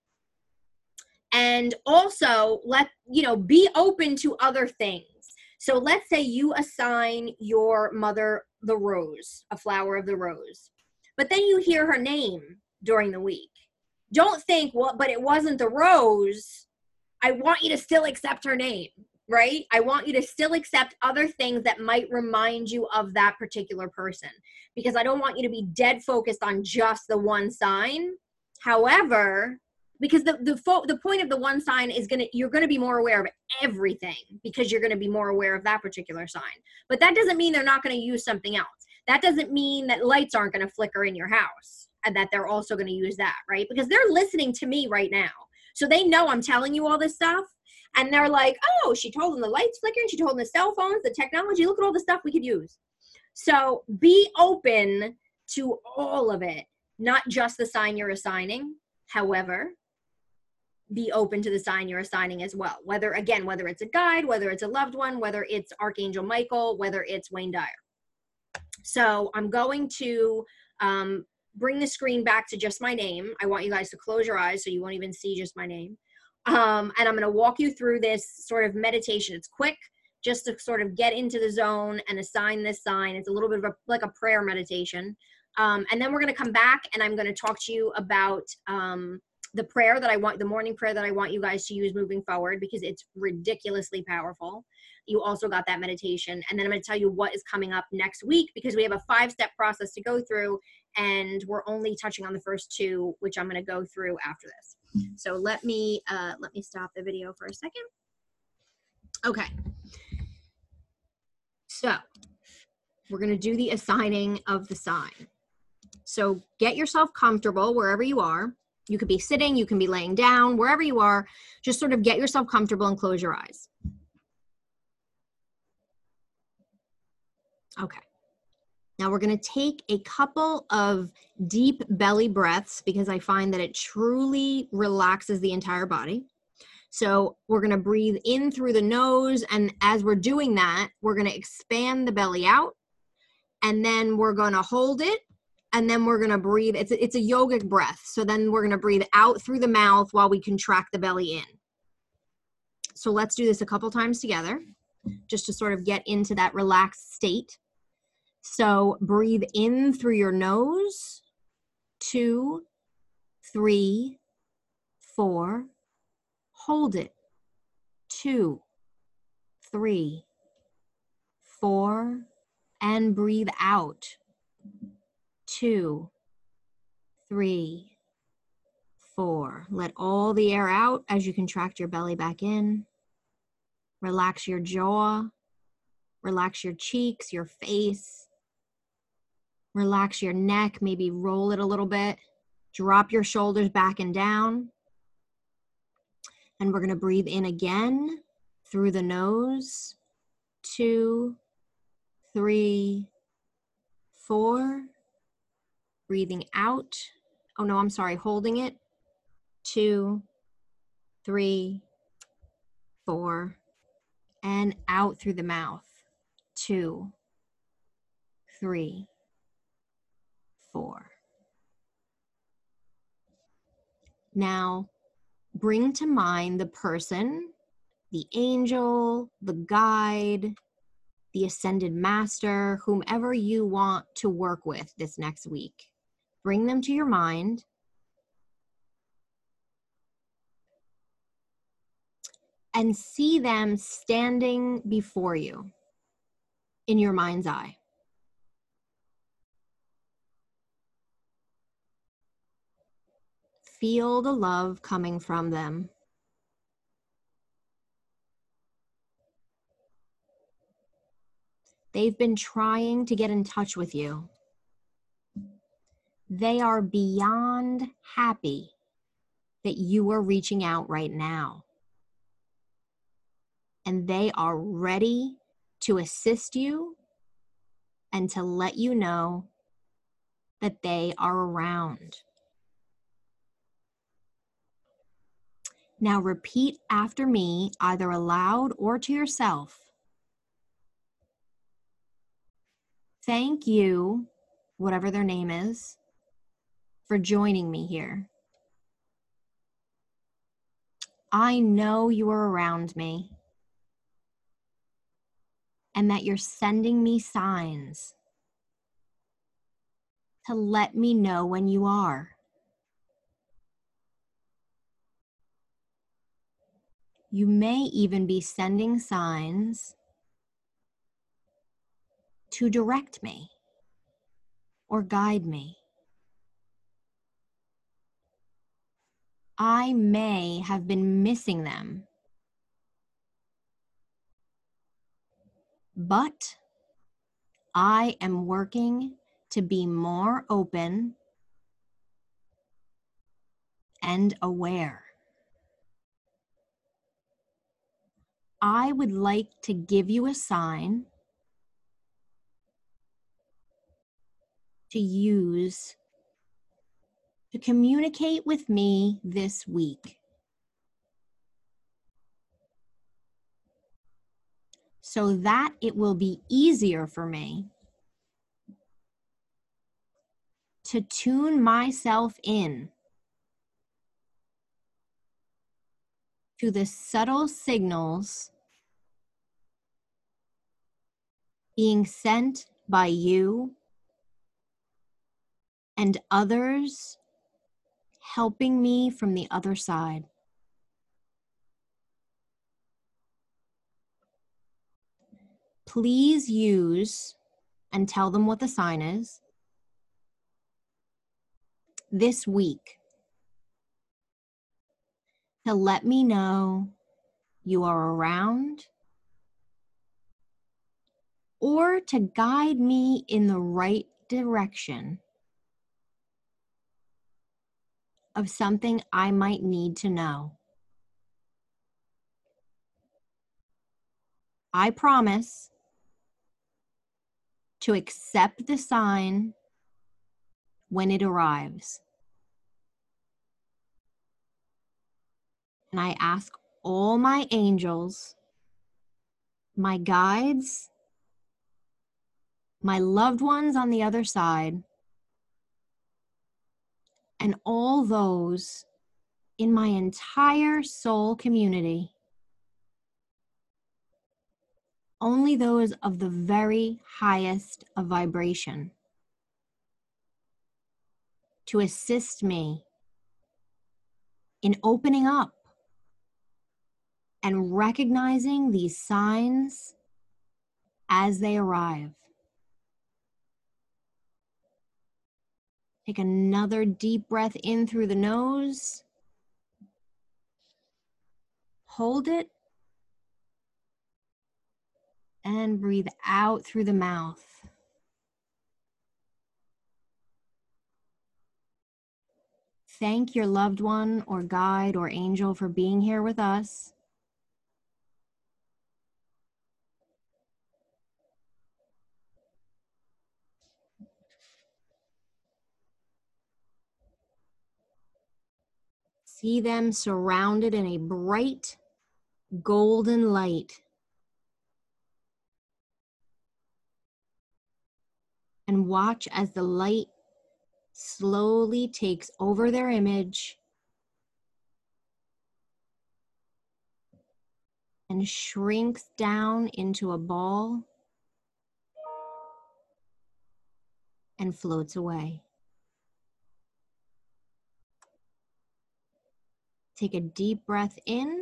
And also let, you know, be open to other things. So let's say you assign your mother the rose, a flower of the rose, but then you hear her name during the week. Don't think, well, but it wasn't the rose. I want you to still accept her name. right? I want you to still accept other things that might remind you of that particular person, because I don't want you to be dead focused on just the one sign. However, because the the, fo- the point of the one sign is going to, you're going to be more aware of everything because you're going to be more aware of that particular sign. But that doesn't mean they're not going to use something else. That doesn't mean that lights aren't going to flicker in your house and that they're also going to use that, right? Because they're listening to me right now. So they know I'm telling you all this stuff. And they're like, oh, she told them the lights flickering. She told them the cell phones, the technology. Look at all the stuff we could use. So be open to all of it, not just the sign you're assigning. However, be open to the sign you're assigning as well. Whether, again, whether it's a guide, whether it's a loved one, whether it's Archangel Michael, whether it's Wayne Dyer. So I'm going to um, bring the screen back to just my name. I want you guys to close your eyes so you won't even see just my name. Um, and I'm going to walk you through this sort of meditation. It's quick, just to sort of get into the zone and assign this sign. It's a little bit of a, like a prayer meditation. Um, and then we're going to come back and I'm going to talk to you about um, the prayer that I want, the morning prayer that I want you guys to use moving forward, because it's ridiculously powerful. You also got that meditation. And then I'm going to tell you what is coming up next week, because we have a five-step process to go through, and we're only touching on the first two, which I'm going to go through after this. So let me, uh, let me stop the video for a second. Okay. So we're going to do the assigning of the sign. So get yourself comfortable wherever you are. You could be sitting, you can be laying down, wherever you are. Just sort of get yourself comfortable and close your eyes. Okay. Now we're going to take a couple of deep belly breaths, because I find that it truly relaxes the entire body. So we're going to breathe in through the nose, and as we're doing that, we're going to expand the belly out, and then we're going to hold it, and then we're going to breathe. It's a, it's a yogic breath. So then we're going to breathe out through the mouth while we contract the belly in. So let's do this a couple times together, just to sort of get into that relaxed state. So breathe in through your nose, two, three, four, hold it, two, three, four, and breathe out, two, three, four. Let all the air out as you contract your belly back in. Relax your jaw, relax your cheeks, your face. Relax your neck, maybe roll it a little bit. Drop your shoulders back and down. And we're going to breathe in again through the nose. Two, three, four. Breathing out. Oh no, I'm sorry, holding it. Two, three, four. And out through the mouth. Two, three, four. Now, bring to mind the person, the angel, the guide, the ascended master, whomever you want to work with this next week. Bring them to your mind. And see them standing before you in your mind's eye. Feel the love coming from them. They've been trying to get in touch with you. They are beyond happy that you are reaching out right now. And they are ready to assist you and to let you know that they are around. Now repeat after me, either aloud or to yourself. Thank you, whatever their name is, for joining me here. I know you are around me and that you're sending me signs to let me know when you are. You may even be sending signs to direct me or guide me. I may have been missing them, but I am working to be more open and aware. I would like to give you a sign to use to communicate with me this week, so that it will be easier for me to tune myself in to the subtle signals being sent by you and others helping me from the other side. Please use and tell them what the sign is this week to let me know you are around or to guide me in the right direction of something I might need to know. I promise to accept the sign when it arrives. And I ask all my angels, my guides, my loved ones on the other side, and all those in my entire soul community, only those of the very highest of vibration, to assist me in opening up and recognizing these signs as they arrive. Take another deep breath in through the nose. Hold it. And breathe out through the mouth. Thank your loved one or guide or angel for being here with us. See them surrounded in a bright golden light. And watch as the light slowly takes over their image and shrinks down into a ball and floats away. Take a deep breath in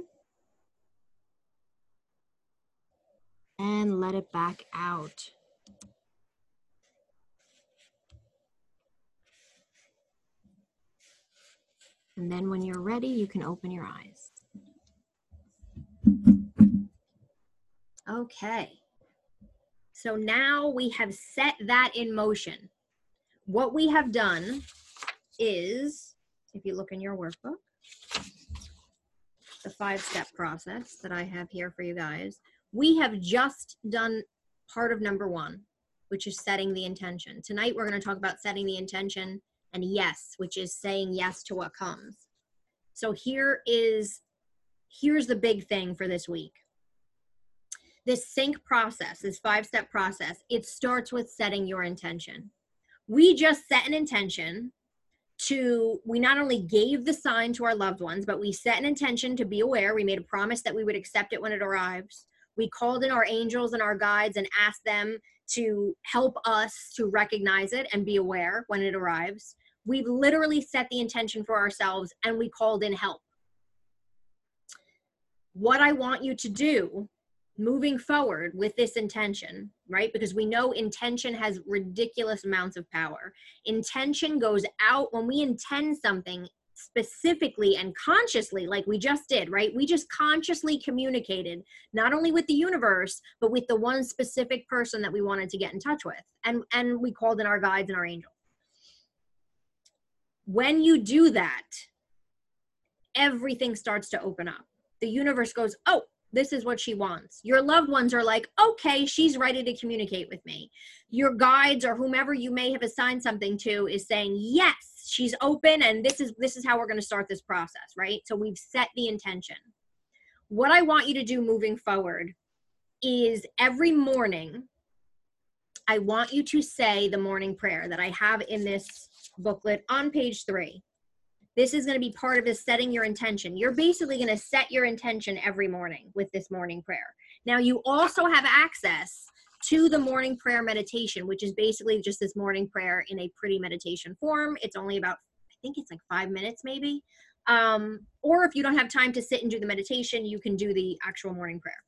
and let it back out. And then when you're ready, you can open your eyes. Okay. So now we have set that in motion. What we have done is, if you look in your workbook, the five-step process that I have here for you guys, we have just done part of number one, which is setting the intention. Tonight, we're going to talk about setting the intention and yes, which is saying yes to what comes. So here is, here's the big thing for this week. This sync process, this five-step process, it starts with setting your intention. We just set an intention to, we not only gave the sign to our loved ones, but we set an intention to be aware. We made a promise that we would accept it when it arrives. We called in our angels and our guides and asked them to help us to recognize it and be aware when it arrives. We've literally set the intention for ourselves and we called in help. what I want you to do moving forward with this intention, right? Because we know intention has ridiculous amounts of power. Intention goes out when we intend something specifically and consciously, like we just did, right? We just consciously communicated, not only with the universe, but with the one specific person that we wanted to get in touch with. And, and we called in our guides and our angels. When you do that, everything starts to open up. The universe goes, oh, this is what she wants. Your loved ones are like, okay, she's ready to communicate with me. Your guides or whomever you may have assigned something to is saying, yes, she's open, and this is this is how we're going to start this process, right? So we've set the intention. What I want you to do moving forward is every morning, I want you to say the morning prayer that I have in this booklet on page three. This is going to be part of this setting your intention. You're basically going to set your intention every morning with this morning prayer. Now, you also have access to the morning prayer meditation, which is basically just this morning prayer in a pretty meditation form. It's only about, I think it's like five minutes maybe. Um, or if you don't have time to sit and do the meditation, you can do the actual morning prayer.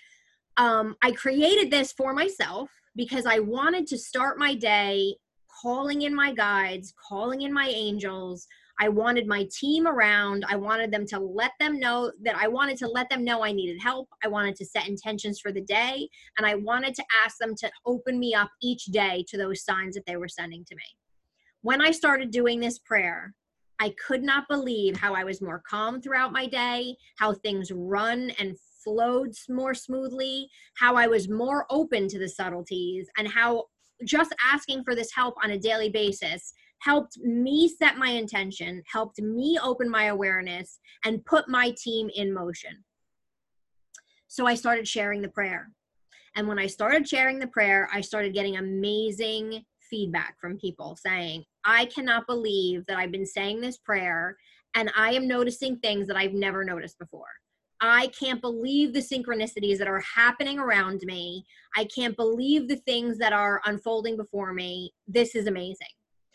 Um, I created this for myself because I wanted to start my day calling in my guides, calling in my angels. I wanted my team around. I wanted them to let them know that I wanted to let them know I needed help. I wanted to set intentions for the day. And I wanted to ask them to open me up each day to those signs that they were sending to me. When I started doing this prayer, I could not believe how I was more calm throughout my day, how things run and flowed more smoothly, how I was more open to the subtleties, and how just asking for this help on a daily basis helped me set my intention, helped me open my awareness, and put my team in motion. So I started sharing the prayer. And when I started sharing the prayer, I started getting amazing feedback from people saying, I cannot believe that I've been saying this prayer and I am noticing things that I've never noticed before. I can't believe the synchronicities that are happening around me. I can't believe the things that are unfolding before me. This is amazing.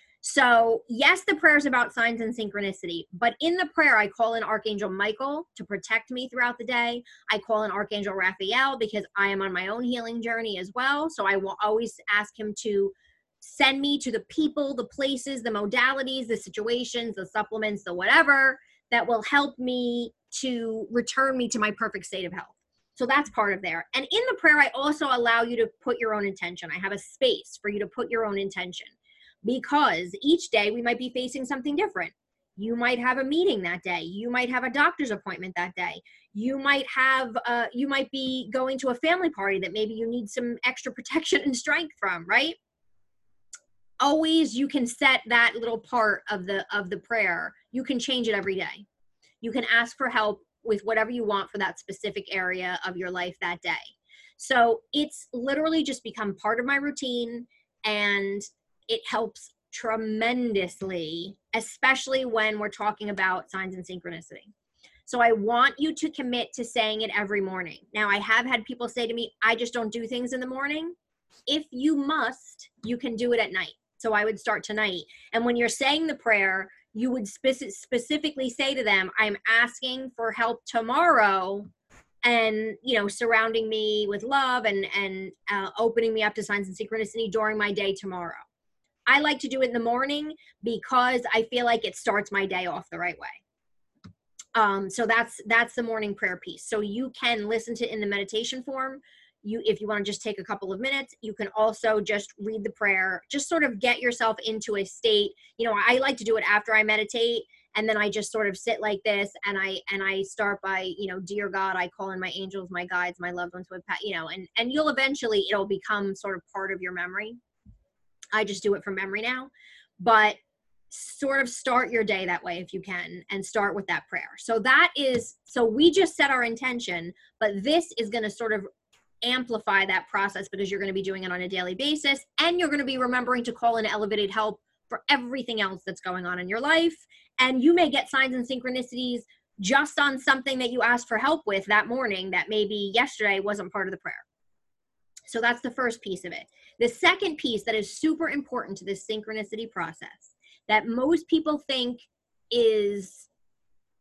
So yes, the prayer is about signs and synchronicity, but in the prayer, I call in Archangel Michael to protect me throughout the day. I call in Archangel Raphael because I am on my own healing journey as well. So I will always ask him to send me to the people, the places, the modalities, the situations, the supplements, the whatever that will help me to return me to my perfect state of health. So that's part of there. And in the prayer, I also allow you to put your own intention. I have a space for you to put your own intention because each day we might be facing something different. You might have a meeting that day. You might have a doctor's appointment that day. You might have, uh, you might be going to a family party that maybe you need some extra protection and strength from, right? Always you can set that little part of the of the prayer. You can change it every day. You can ask for help with whatever you want for that specific area of your life that day. So it's literally just become part of my routine, and it helps tremendously, especially when we're talking about signs and synchronicity. So I want you to commit to saying it every morning. Now, I have had people say to me, I just don't do things in the morning. If you must, you can do it at night. So I would start tonight. And when you're saying the prayer, you would speci- specifically say to them, I'm asking for help tomorrow, and, you know, surrounding me with love and, and uh, opening me up to signs and synchronicity during my day tomorrow. I like to do it in the morning because I feel like it starts my day off the right way. Um, so that's, that's the morning prayer piece. So you can listen to it in the meditation form. You, if you want to just take a couple of minutes, you can also just read the prayer, just sort of get yourself into a state. You know, I like to do it after I meditate, and then I just sort of sit like this, and I, and I start by, you know, dear God, I call in my angels, my guides, my loved ones with, you know, and, and you'll eventually, it'll become sort of part of your memory. I just do it from memory now, but sort of start your day that way if you can, and start with that prayer. So that is, so we just set our intention, but this is going to sort of amplify that process because you're going to be doing it on a daily basis, and you're going to be remembering to call in elevated help for everything else that's going on in your life. And you may get signs and synchronicities just on something that you asked for help with that morning that maybe yesterday wasn't part of the prayer. So that's the first piece of it. The second piece that is super important to this synchronicity process that most people think is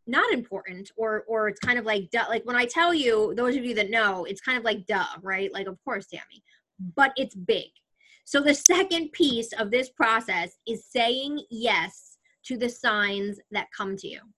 not important, or or it's kind of like duh. Like when I tell you, those of you that know, it's kind of like duh, right? Like, of course, Tammy, but it's big. So the second piece of this process is saying yes to the signs that come to you.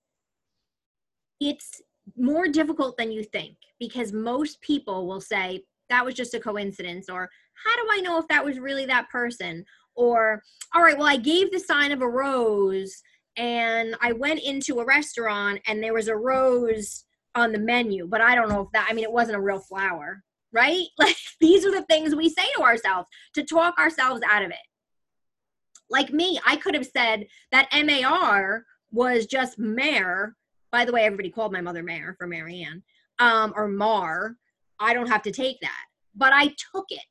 It's more difficult than you think, because most people will say that was just a coincidence, or how do I know if that was really that person? Or, all right, well, I gave the sign of a rose and I went into a restaurant and there was a rose on the menu, but I don't know if that, I mean, it wasn't a real flower, right? Like, these are the things we say to ourselves to talk ourselves out of it. Like me, I could have said that M A R was just Mare. By the way, everybody called my mother Mare for Marianne, um, or Mar. I don't have to take that, but I took it.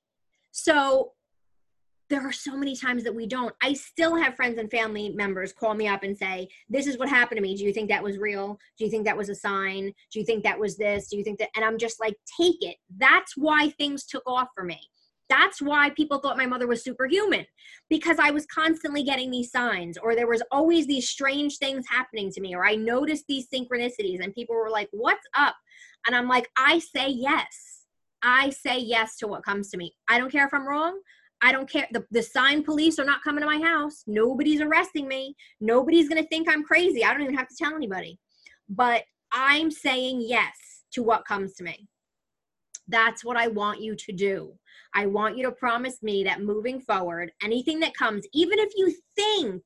So there are so many times that we don't. I still have friends and family members call me up and say, this is what happened to me. Do you think that was real? Do you think that was a sign? Do you think that was this? Do you think that? And I'm just like, take it. That's why things took off for me. That's why people thought my mother was superhuman, because I was constantly getting these signs, or there was always these strange things happening to me, or I noticed these synchronicities and people were like, what's up? And I'm like, I say yes. I say yes to what comes to me. I don't care if I'm wrong. I don't care. The, the sign police are not coming to my house. Nobody's arresting me. Nobody's going to think I'm crazy. I don't even have to tell anybody. But I'm saying yes to what comes to me. That's what I want you to do. I want you to promise me that moving forward, anything that comes, even if you think,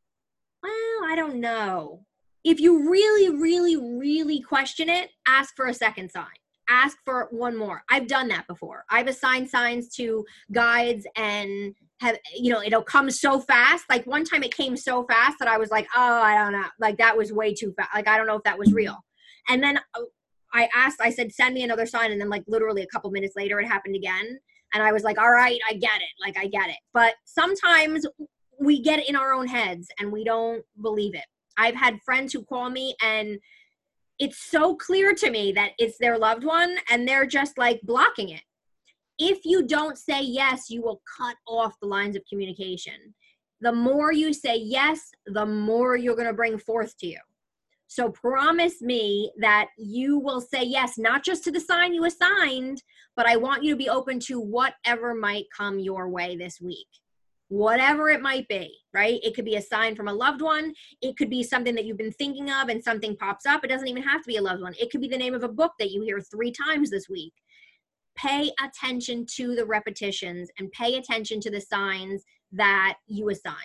well, I don't know. If you really, really, really question it, ask for a second sign. Ask for one more. I've done that before. I've assigned signs to guides and have, you know, it'll come so fast. Like one time it came so fast that I was like, oh, I don't know. Like that was way too fast. Like, I don't know if that was real. And then I asked, I said, send me another sign. And then like literally a couple minutes later, it happened again. And I was like, all right, I get it. Like, I get it. But sometimes we get it in our own heads and we don't believe it. I've had friends who call me and it's so clear to me that it's their loved one and they're just like blocking it. If you don't say yes, you will cut off the lines of communication. The more you say yes, the more you're going to bring forth to you. So promise me that you will say yes, not just to the sign you assigned, but I want you to be open to whatever might come your way this week. Whatever it might be, right? It could be a sign from a loved one. It could be something that you've been thinking of and something pops up. It doesn't even have to be a loved one. It could be the name of a book that you hear three times this week. Pay attention to the repetitions and pay attention to the signs that you assigned.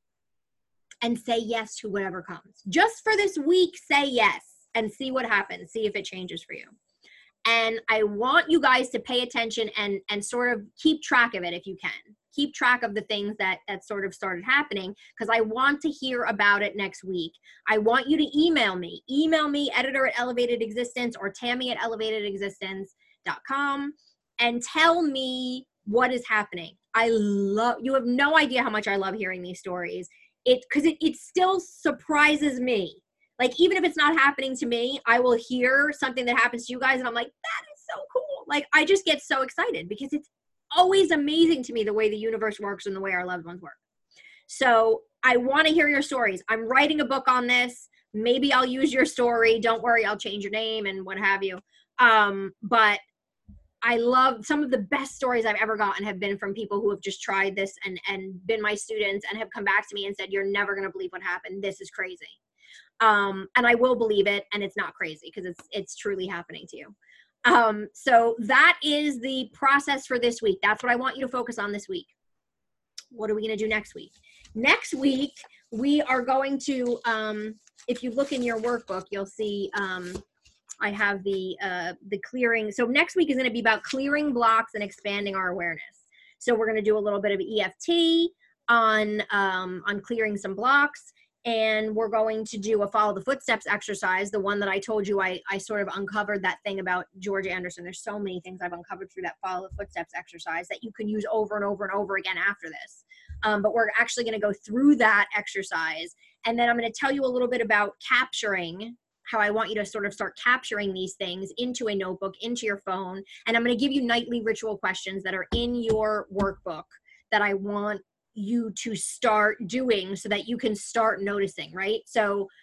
And say yes to whatever comes. Just for this week, say yes and see what happens. See if it changes for you. And I want you guys to pay attention and, and sort of keep track of it if you can. Keep track of the things that, that sort of started happening, because I want to hear about it next week. I want you to email me. Email me, editor at Elevated Existence or Tammy at elevated existence dot com, and tell me what is happening. I love, you have no idea how much I love hearing these stories. It, because it, it still surprises me. Like, even if it's not happening to me, I will hear something that happens to you guys and I'm like, that is so cool. Like, I just get so excited because it's always amazing to me the way the universe works and the way our loved ones work. So I want to hear your stories. I'm writing a book on this. Maybe I'll use your story. Don't worry, I'll change your name and what have you. Um, but I love, some of the best stories I've ever gotten have been from people who have just tried this and, and been my students and have come back to me and said, you're never going to believe what happened. This is crazy. Um, and I will believe it. And it's not crazy because it's, it's truly happening to you. Um, so that is the process for this week. That's what I want you to focus on this week. What are we going to do next week? Next week, we are going to, um, if you look in your workbook, you'll see, um, I have the uh, the clearing. So next week is going to be about clearing blocks and expanding our awareness. So we're going to do a little bit of E F T on um, on clearing some blocks, and we're going to do a follow the footsteps exercise. The one that I told you I I sort of uncovered that thing about George Anderson. There's so many things I've uncovered through that follow the footsteps exercise that you can use over and over and over again after this. Um, but we're actually going to go through that exercise, and then I'm going to tell you a little bit about capturing. How I want you to sort of start capturing these things into a notebook, into your phone. And I'm going to give you nightly ritual questions that are in your workbook that I want you to start doing so that you can start noticing, right? So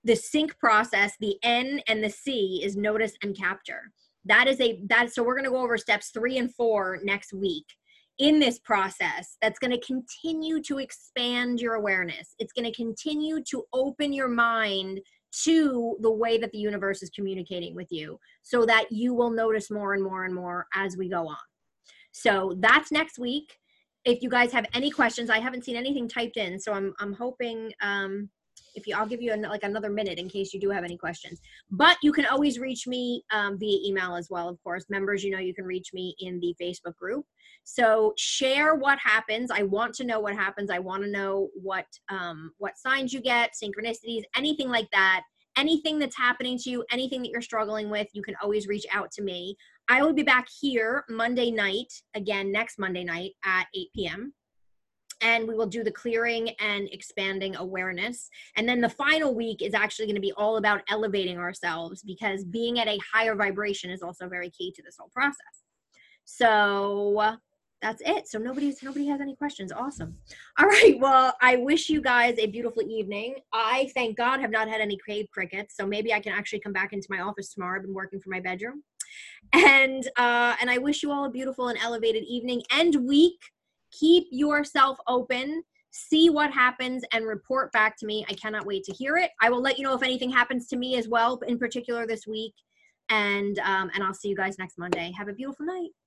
the sync process, the N and the C is notice and capture. That is a, that, so we're going to go over steps three and four next week in this process. That's going to continue to expand your awareness. It's going to continue to open your mind to the way that the universe is communicating with you, so that you will notice more and more and more as we go on. So that's next week. If you guys have any questions, I haven't seen anything typed in, so I'm I'm hoping um, if you, I'll give you an, like another minute in case you do have any questions. But you can always reach me um, via email as well, of course. Members, you know, you can reach me in the Facebook group. So share what happens. I want to know what happens. I want to know what um, what signs you get, synchronicities, anything like that. Anything that's happening to you, anything that you're struggling with, you can always reach out to me. I will be back here Monday night, again, next Monday night at eight p m And we will do the clearing and expanding awareness. And then the final week is actually going to be all about elevating ourselves, because being at a higher vibration is also very key to this whole process. So that's it. So nobody's, nobody has any questions. Awesome. All right. Well, I wish you guys a beautiful evening. I, thank God, have not had any cave crickets. So maybe I can actually come back into my office tomorrow. I've been working from my bedroom. And, uh, and I wish you all a beautiful and elevated evening and week. Keep yourself open, see what happens, and report back to me. I cannot wait to hear it. I will let you know if anything happens to me as well, in particular this week. And, um, and I'll see you guys next Monday. Have a beautiful night.